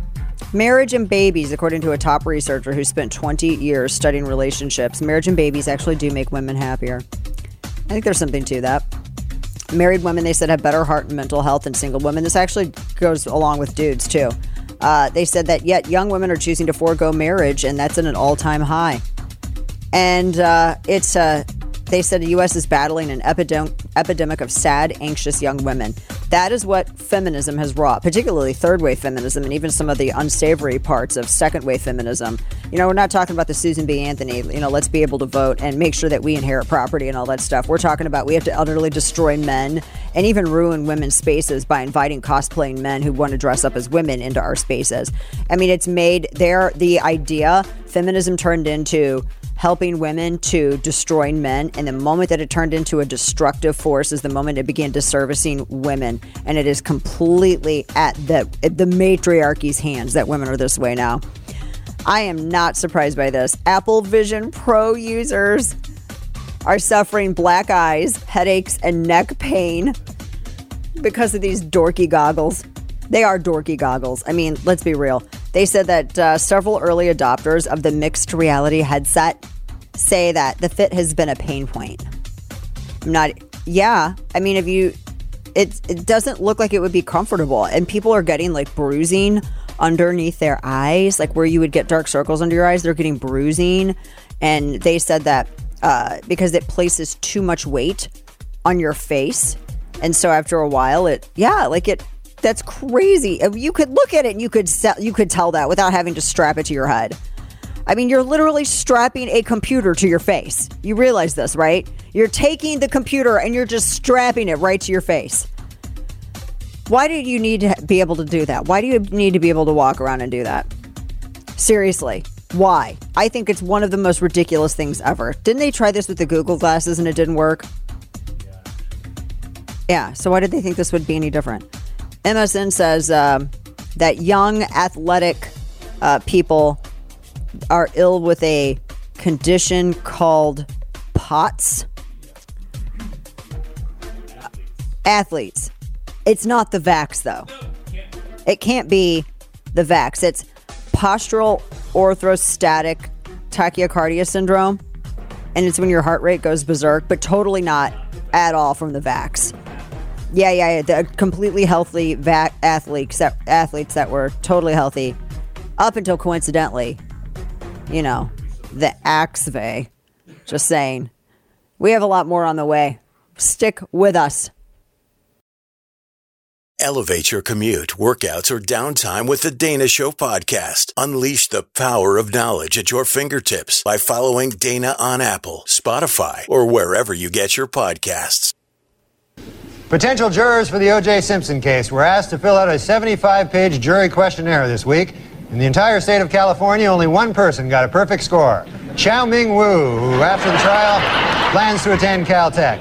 Marriage and babies, according to a top researcher who spent 20 years studying relationships, marriage and babies actually do make women happier. I think there's something to that. Married women, they said, have better heart and mental health than single women. This actually goes along with dudes, too. They said that yet young women are choosing to forego marriage, and that's at an all-time high. And they said the U.S. is battling an epidemic of sad, anxious young women. That is what feminism has wrought, particularly third-wave feminism and even some of the unsavory parts of second-wave feminism. We're not talking about the Susan B. Anthony, let's be able to vote and make sure that we inherit property and all that stuff. We're talking about we have to utterly destroy men and even ruin women's spaces by inviting cosplaying men who want to dress up as women into our spaces. I mean, it's made the idea feminism turned into helping women to destroy men, and the moment that it turned into a destructive force is the moment it began disservicing women, and it is completely at the matriarchy's hands that women are this way now. I am not surprised by this. Apple Vision Pro users are suffering black eyes, headaches, and neck pain because of these dorky goggles. They are dorky goggles. I mean, let's be real. They said that several early adopters of the mixed reality headset say that the fit has been a pain point. I mean, it doesn't look like it would be comfortable, and people are getting like bruising underneath their eyes, like where you would get dark circles under your eyes. They're getting bruising, and they said that because it places too much weight on your face, and so after a while, that's crazy. You could look at it and you could tell that without having to strap it to your head. I mean, you're literally strapping a computer to your face. You realize this, right? You're taking the computer and you're just strapping it right to your face. Why do you need to be able to do that? Why do you need to be able to walk around and do that? Seriously, why? I think it's one of the most ridiculous things ever. Didn't they try this with the Google glasses and it didn't work? Yeah, so why did they think this would be any different? MSN says that young athletic people are ill with a condition called POTS. Athletes. It's not the vax, though. It can't be the vax. It's postural orthostatic tachycardia syndrome, and it's when your heart rate goes berserk, but totally not at all from the vax. Yeah. The completely healthy athletes that were totally healthy up until coincidentally, the Axvay. Just saying. We have a lot more on the way. Stick with us. Elevate your commute, workouts, or downtime with the Dana Show podcast. Unleash the power of knowledge at your fingertips by following Dana on Apple, Spotify, or wherever you get your podcasts. Potential jurors for the O.J. Simpson case were asked to fill out a 75-page jury questionnaire this week. In the entire state of California, only one person got a perfect score. Chow Ming Wu, who after the trial plans to attend Caltech.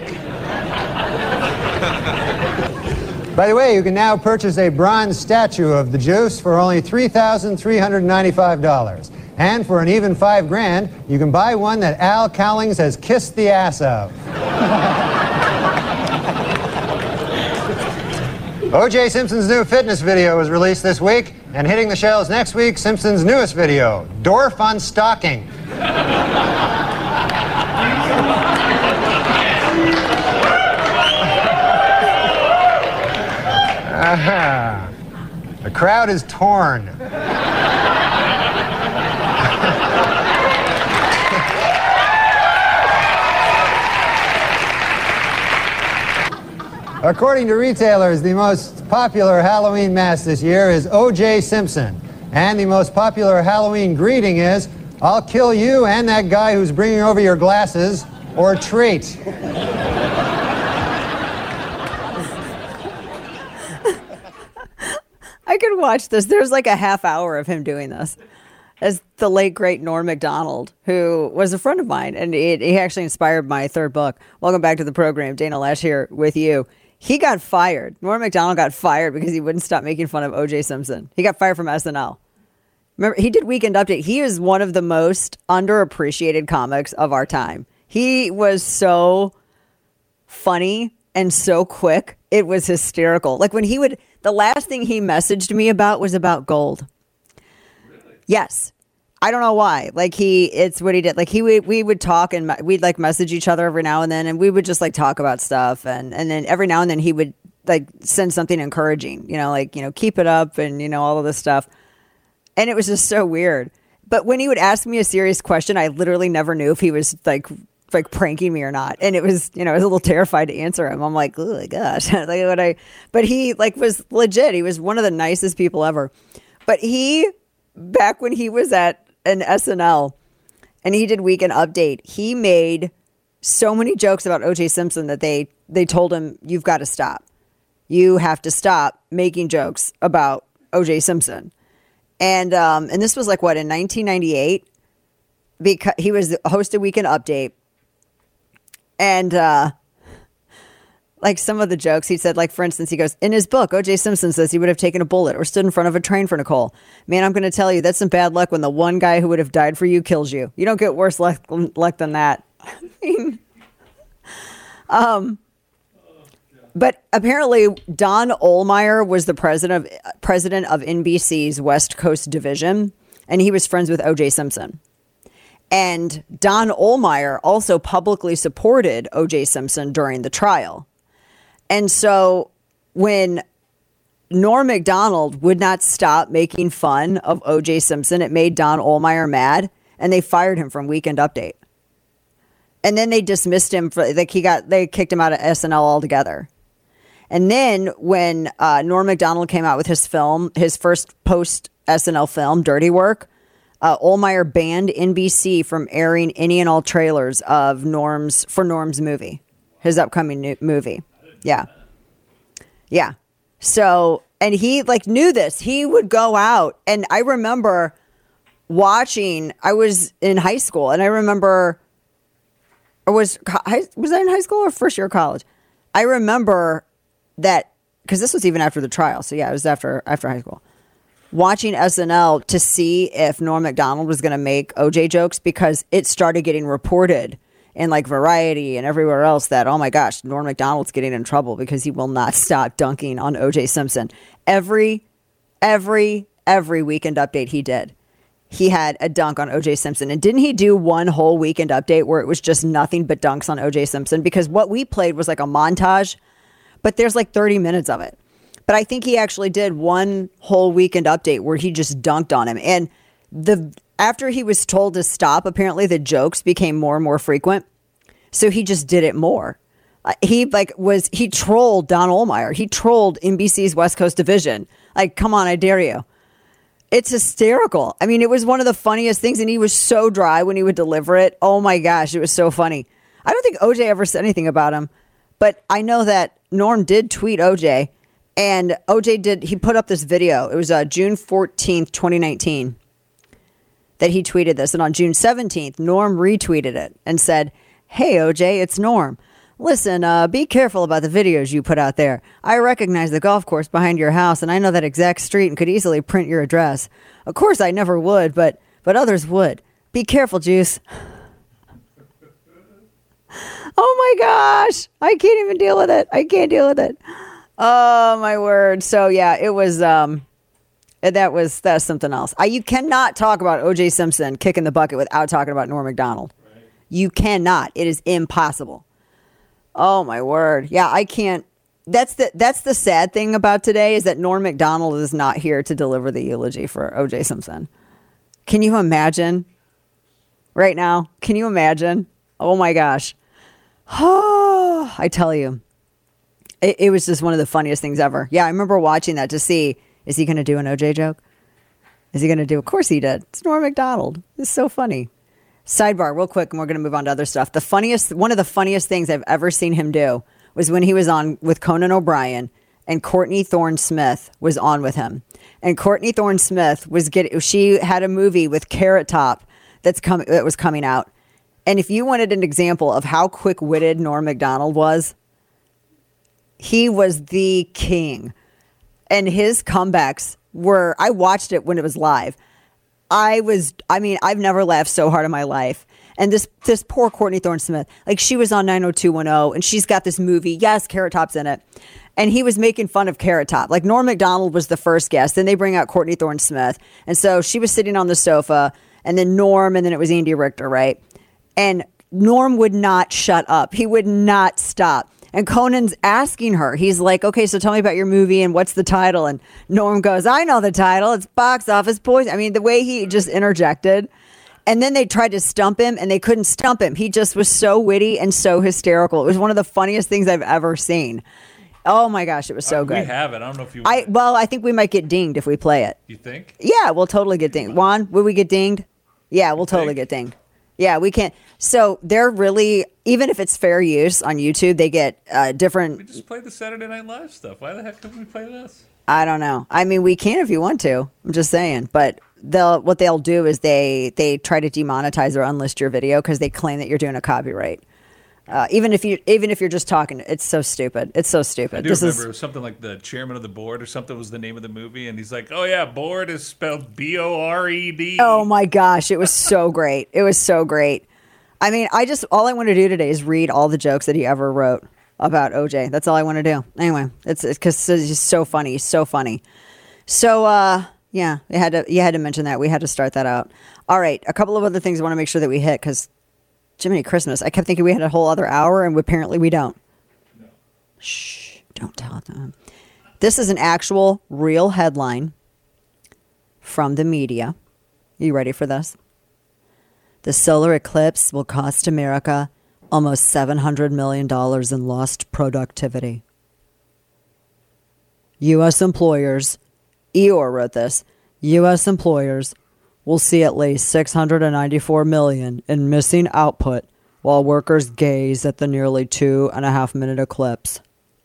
By the way, you can now purchase a bronze statue of the Juice for only $3,395. And for an even $5,000, you can buy one that Al Cowlings has kissed the ass of. O.J. Simpson's new fitness video was released this week, and hitting the shelves next week, Simpson's newest video, Dorf on Stalking. The crowd is torn. According to retailers, the most popular Halloween mask this year is O.J. Simpson. And the most popular Halloween greeting is, I'll kill you and that guy who's bringing over your glasses, or treat. I could watch this. There's like a half hour of him doing this. As the late, great Norm Macdonald, who was a friend of mine, and he actually inspired my third book. Welcome back to the program. Dana Lash here with you. He got fired. Norm Macdonald got fired because he wouldn't stop making fun of O.J. Simpson. He got fired from SNL. Remember, he did Weekend Update. He is one of the most underappreciated comics of our time. He was so funny and so quick. It was hysterical. Like when the last thing he messaged me about was about gold. Yes. I don't know why. Like it's what he did. Like we would talk and we'd like message each other every now and then, and we would just like talk about stuff. And then every now and then he would like send something encouraging, keep it up and, all of this stuff. And it was just so weird. But when he would ask me a serious question, I literally never knew if he was like pranking me or not. And it was, I was a little terrified to answer him. I'm like, oh my gosh. But he like was legit. He was one of the nicest people ever. But back when he was at an SNL and he did Weekend Update, he made so many jokes about O.J. Simpson that they told him, you've got to stop. You have to stop making jokes about O.J. Simpson. And this was like what, in 1998, because he was the host of Weekend Update. And like some of the jokes he said, like for instance, he goes, in his book, O.J. Simpson says he would have taken a bullet or stood in front of a train for Nicole. Man, I'm going to tell you, that's some bad luck when the one guy who would have died for you kills you. You don't get worse luck than that. I mean, but apparently Don Ohlmeyer was the president of NBC's West Coast division, and he was friends with O.J. Simpson. And Don Ohlmeyer also publicly supported O.J. Simpson during the trial. And so when Norm Macdonald would not stop making fun of O.J. Simpson, it made Don Ohlmeyer mad, and they fired him from Weekend Update. And then they dismissed him they kicked him out of SNL altogether. And then when Norm Macdonald came out with his first post SNL film, Dirty Work, Ohlmeyer banned NBC from airing any and all trailers of Norm's movie, his upcoming movie. Yeah. Yeah. So, and he like knew this. He would go out, and I remember watching, I was in high school, and I remember, was I in high school or first year of college? I remember that, because this was even after the trial. So yeah, it was after high school. Watching SNL to see if Norm Macdonald was going to make OJ jokes, because it started getting reported in like Variety and everywhere else that, oh my gosh, Norm Macdonald's getting in trouble because he will not stop dunking on OJ Simpson. Every Weekend Update he did, he had a dunk on OJ Simpson. And didn't he do one whole Weekend Update where it was just nothing but dunks on OJ Simpson? Because what we played was like a montage, but there's like 30 minutes of it. But I think he actually did one whole Weekend Update where he just dunked on him. And after he was told to stop, apparently the jokes became more and more frequent. So he just did it more. He trolled Don Ohlmeyer. He trolled NBC's West Coast division. Like, come on, I dare you. It's hysterical. I mean, it was one of the funniest things. And he was so dry when he would deliver it. Oh my gosh, it was so funny. I don't think OJ ever said anything about him. But I know that Norm did tweet OJ. And OJ he put up this video. It was June 14th, 2019, that he tweeted this. And on June 17th, Norm retweeted it and said, hey, OJ, it's Norm. Listen, be careful about the videos you put out there. I recognize the golf course behind your house, and I know that exact street and could easily print your address. Of course, I never would, but others would. Be careful, Juice. Oh, my gosh. I can't even deal with it. I can't deal with it. Oh, my word. So, yeah, it was, that's something else. You cannot talk about O.J. Simpson kicking the bucket without talking about Norm Macdonald. Right. You cannot. It is impossible. Oh, my word. Yeah, I can't. That's the sad thing about today is that Norm Macdonald is not here to deliver the eulogy for O.J. Simpson. Can you imagine right now? Can you imagine? Oh, my gosh. Oh, I tell you. It was just one of the funniest things ever. Yeah, I remember watching that to see, is he going to do an OJ joke? Is he going to do? Of course he did. It's Norm Macdonald. It's so funny. Sidebar, real quick, and we're going to move on to other stuff. One of the funniest things I've ever seen him do was when he was on with Conan O'Brien, and Courtney Thorne Smith was on with him. And Courtney Thorne Smith she had a movie with Carrot Top that was coming out. And if you wanted an example of how quick-witted Norm Macdonald was, he was the king. And his comebacks I watched it when it was live. I've never laughed so hard in my life. And this poor Courtney Thorne Smith, like she was on 90210 and she's got this movie. Yes, Carrot Top's in it. And he was making fun of Carrot Top. Like Norm Macdonald was the first guest. Then they bring out Courtney Thorne Smith. And so she was sitting on the sofa, and then Norm, and then it was Andy Richter, right? And Norm would not shut up. He would not stop. And Conan's asking her, he's like, okay, so tell me about your movie and what's the title? And Norm goes, I know the title. It's Box Office Poison. I mean, the way he just interjected. And then they tried to stump him, and they couldn't stump him. He just was so witty and so hysterical. It was one of the funniest things I've ever seen. Oh my gosh, it was so good. We have it. I don't know if you. I think we might get dinged if we play it. You think? Yeah, we'll totally get dinged. Juan, will we get dinged? Yeah, we'll totally get dinged. Yeah, we can't. So they're really, even if it's fair use on YouTube, they get different. We just played the Saturday Night Live stuff. Why the heck couldn't we play this? I don't know. I mean, we can if you want to. I'm just saying. But what they'll do is they try to demonetize or unlist your video because they claim that you're doing a copyright. Even if you're just talking, it's so stupid. It's so stupid. I do remember it was something like the chairman of the board or something was the name of the movie, and he's like, "Oh yeah, board is spelled B-O-R-E-D." Oh my gosh, it was so great. It was so great. I mean, all I want to do today is read all the jokes that he ever wrote about OJ. That's all I want to do. Anyway, it's because it's just so funny. He's so funny. So yeah, you had to mention that. We had to start that out. All right, a couple of other things I want to make sure that we hit because. Jiminy Christmas. I kept thinking we had a whole other hour, and apparently we don't. No. Shh, don't tell them. This is an actual, real headline from the media. You ready for this? The solar eclipse will cost America almost $700 million in lost productivity. U.S. employers, Eeyore wrote this, U.S. employers will see at least $694 million in missing output while workers gaze at the nearly 2.5 minute eclipse.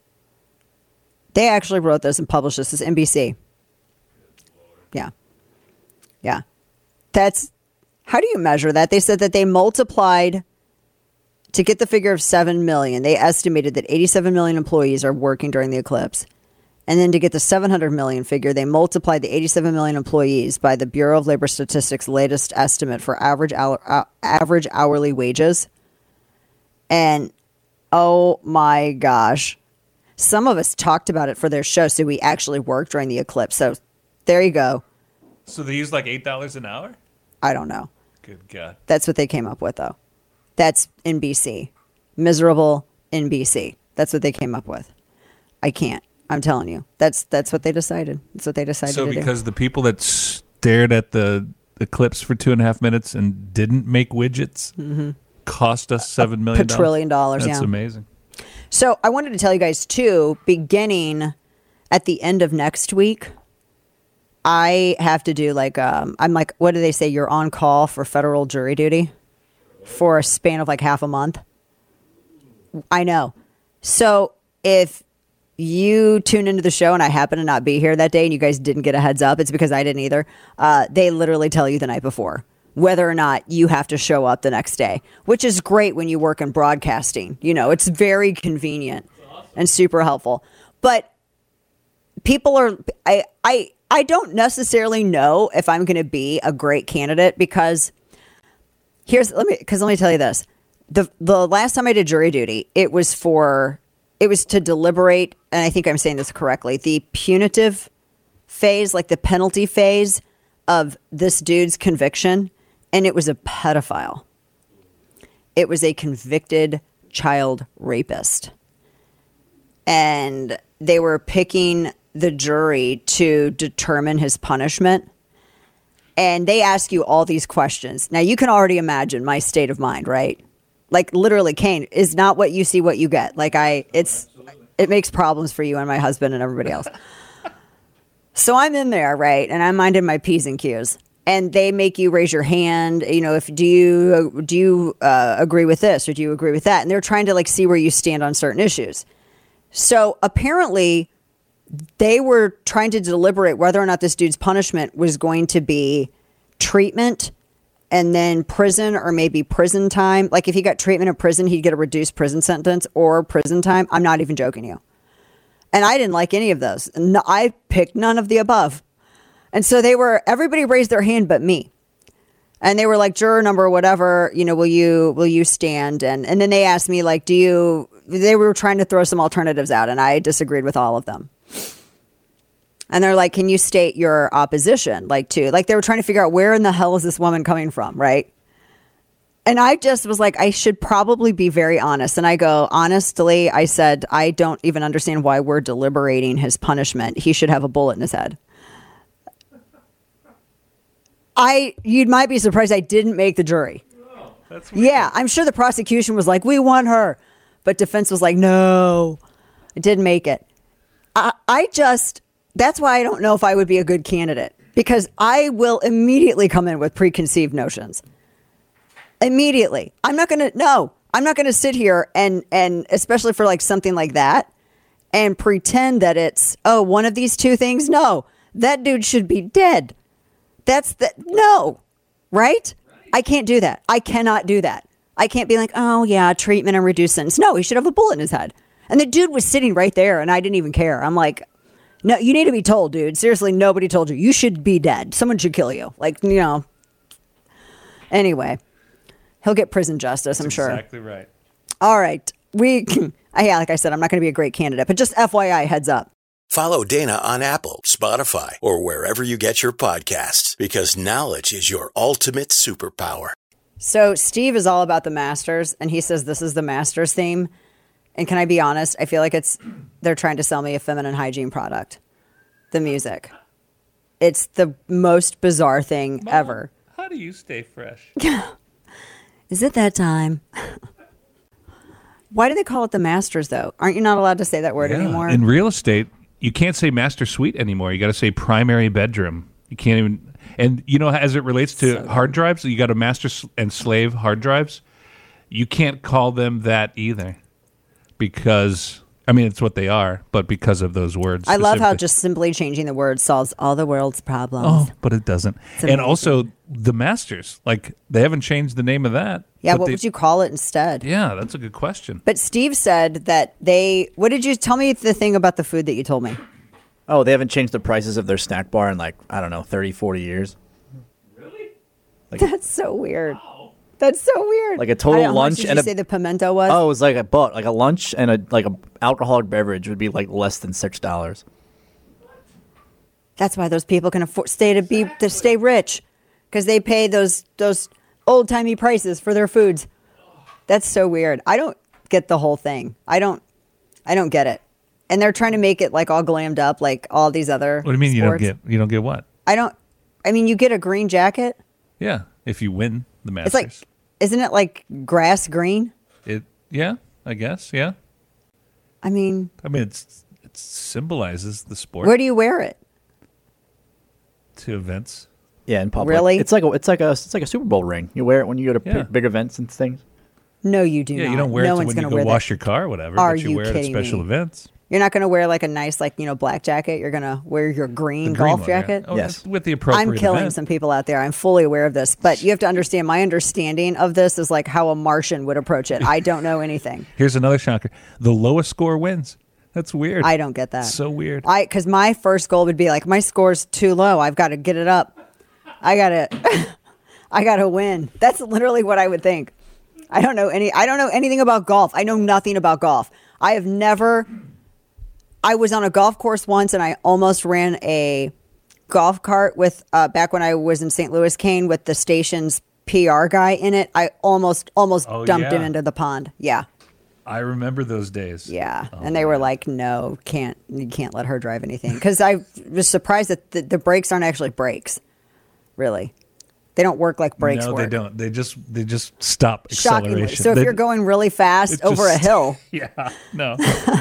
They actually wrote this and published this. This is NBC. Yeah. Yeah. How do you measure that? They said that they multiplied to get the figure of 7 million. They estimated that 87 million employees are working during the eclipse. And then to get the 700 million figure, they multiplied the 87 million employees by the Bureau of Labor Statistics' latest estimate for average hourly wages. And oh my gosh, some of us talked about it for their show, so we actually worked during the eclipse. So there you go. So they use like $8 an hour? I don't know. Good God. That's what they came up with, though. That's NBC. Miserable NBC. That's what they came up with. I can't. I'm telling you, that's what they decided. That's what they decided to do. So because the people that stared at the eclipse for 2.5 minutes and didn't make widgets cost us $7 million. $1 trillion. That's amazing. So I wanted to tell you guys too, beginning at the end of next week, I have to do I'm like, what do they say? You're on call for federal jury duty for a span of like half a month. I know. So if you tune into the show and I happen to not be here that day and you guys didn't get a heads up, it's because I didn't either. They literally tell you the night before whether or not you have to show up the next day, which is great when you work in broadcasting. You know, it's very convenient and super helpful. But people are, I don't necessarily know if I'm going to be a great candidate because let me tell you this. The last time I did jury duty, it was to deliberate, and I think I'm saying this correctly, the punitive phase, like the penalty phase of this dude's conviction, and it was a pedophile. It was a convicted child rapist. And they were picking the jury to determine his punishment. And they ask you all these questions. Now, you can already imagine my state of mind, right? Like literally, Kane, is not what you see what you get. Like it makes problems for you and my husband and everybody else. So I'm in there, right? And I'm minding my P's and Q's. And they make you raise your hand, you know, do you agree with this or do you agree with that? And they're trying to like see where you stand on certain issues. So apparently they were trying to deliberate whether or not this dude's punishment was going to be treatment and then prison or maybe prison time. Like if he got treatment in prison, he'd get a reduced prison sentence or prison time. I'm not even joking you. And I didn't like any of those. No, I picked none of the above. And so everybody raised their hand but me. And they were like, juror number, whatever, you know, will you stand? And then they asked me like, do you they were trying to throw some alternatives out, and I disagreed with all of them. And they're like, can you state your opposition? Like they were trying to figure out where in the hell is this woman coming from, right? And I just was like, I should probably be very honest. And I go, honestly, I said, I don't even understand why we're deliberating his punishment. He should have a bullet in his head. You might be surprised I didn't make the jury. Oh, that's weird. Yeah, I'm sure the prosecution was like, we want her. But defense was like, no, it didn't make it. That's why I don't know if I would be a good candidate, because I will immediately come in with preconceived notions. Immediately. I'm not going to sit here and especially for like something like that and pretend that it's, one of these two things. No, that dude should be dead. No, right? I can't do that. I cannot do that. I can't be like, oh yeah, treatment and reduced sentence. No, he should have a bullet in his head. And the dude was sitting right there and I didn't even care. I'm like, no, you need to be told, dude. Seriously, nobody told you. You should be dead. Someone should kill you. Anyway, he'll get prison justice, I'm sure. Exactly right. All right. Like I said, I'm not going to be a great candidate, but just FYI, heads up. Follow Dana on Apple, Spotify, or wherever you get your podcasts, because knowledge is your ultimate superpower. So Steve is all about the Masters, and he says this is the Masters theme. And can I be honest? I feel like they're trying to sell me a feminine hygiene product. The music. It's the most bizarre thing Mom, ever. How do you stay fresh? Is it that time? Why do they call it the Masters, though? Aren't you not allowed to say that word anymore? In real estate, you can't say master suite anymore. You got to say primary bedroom. You can't even. And, as it relates to hard drives, you got a master and slave hard drives. You can't call them that either. Because, it's what they are, but because of those words. I love how just simply changing the word solves all the world's problems. Oh, but it doesn't. And also, the Masters, they haven't changed the name of that. Yeah, what would you call it instead? Yeah, that's a good question. But Steve said that what did you tell me the thing about the food that you told me? Oh, they haven't changed the prices of their snack bar in 30, 40 years. Really? That's so weird. That's so weird. Like a total lunch. Did you say the pimento was? Oh, it was like a lunch and a alcoholic beverage would be less than $6. That's why those people can afford to stay rich, because they pay those old timey prices for their foods. That's so weird. I don't get the whole thing. I don't get it. And they're trying to make it all glammed up like all these other. What do you mean sports. you don't get what? You get a green jacket. Yeah, if you win the Masters. It's isn't it like grass green? Yeah, I guess, yeah. It symbolizes the sport. Where do you wear it? To events. Yeah, in public. Really? It's like a Super Bowl ring. You wear it when you go to big events and things. No, you do not. Yeah, you don't wear it when you go wash your car or whatever. Are but you wear it at special events. You're not going to wear a nice black jacket. You're going to wear your green golf jacket. Yeah. Yes, with the appropriate. I'm killing event. some people out there. I'm fully aware of this, but you have to understand. My understanding of this is how a Martian would approach it. I don't know anything. Here's another shocker: the lowest score wins. That's weird. I don't get that. So weird. Because my first goal would be my score's too low. I've got to get it up. I got to win. That's literally what I would think. I don't know anything about golf. I know nothing about golf. I was on a golf course once and I almost ran a golf cart with, back when I was in St. Louis, Kane, with the station's PR guy in it. I almost dumped him into the pond. Yeah. I remember those days. Yeah. And they were like, no, you can't let her drive anything. Because I was surprised that the brakes aren't actually brakes. Really. They don't work like brakes work. No, they don't. They just stop Shockingly. acceleration. So if you're going really fast over a hill. Yeah. No.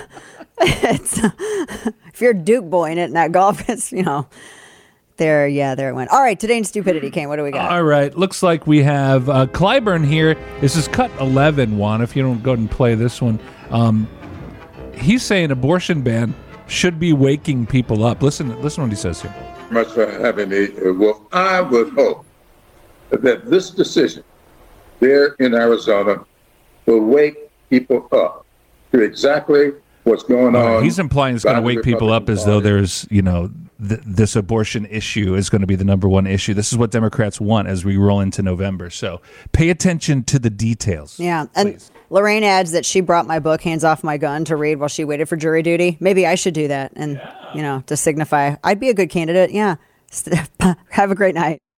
If you're Duke boying it in that golf, it's, there it went. All right, today in Stupidity, Kane, what do we got? All right, looks like we have Clyburn here. This is cut 11, Juan, if you don't go ahead and play this one. He's saying abortion ban should be waking people up. Listen what he says here. Much for having me. Well, I would hope that this decision there in Arizona will wake people up to exactly what's going on. He's implying it's going to wake people up as though there's, this abortion issue is going to be the number one issue. This is what Democrats want as we roll into November. So pay attention to the details. Yeah. And Lorraine adds that she brought my book, Hands Off My Gun, to read while she waited for jury duty. Maybe I should do that and, to signify I'd be a good candidate. Yeah. Have a great night.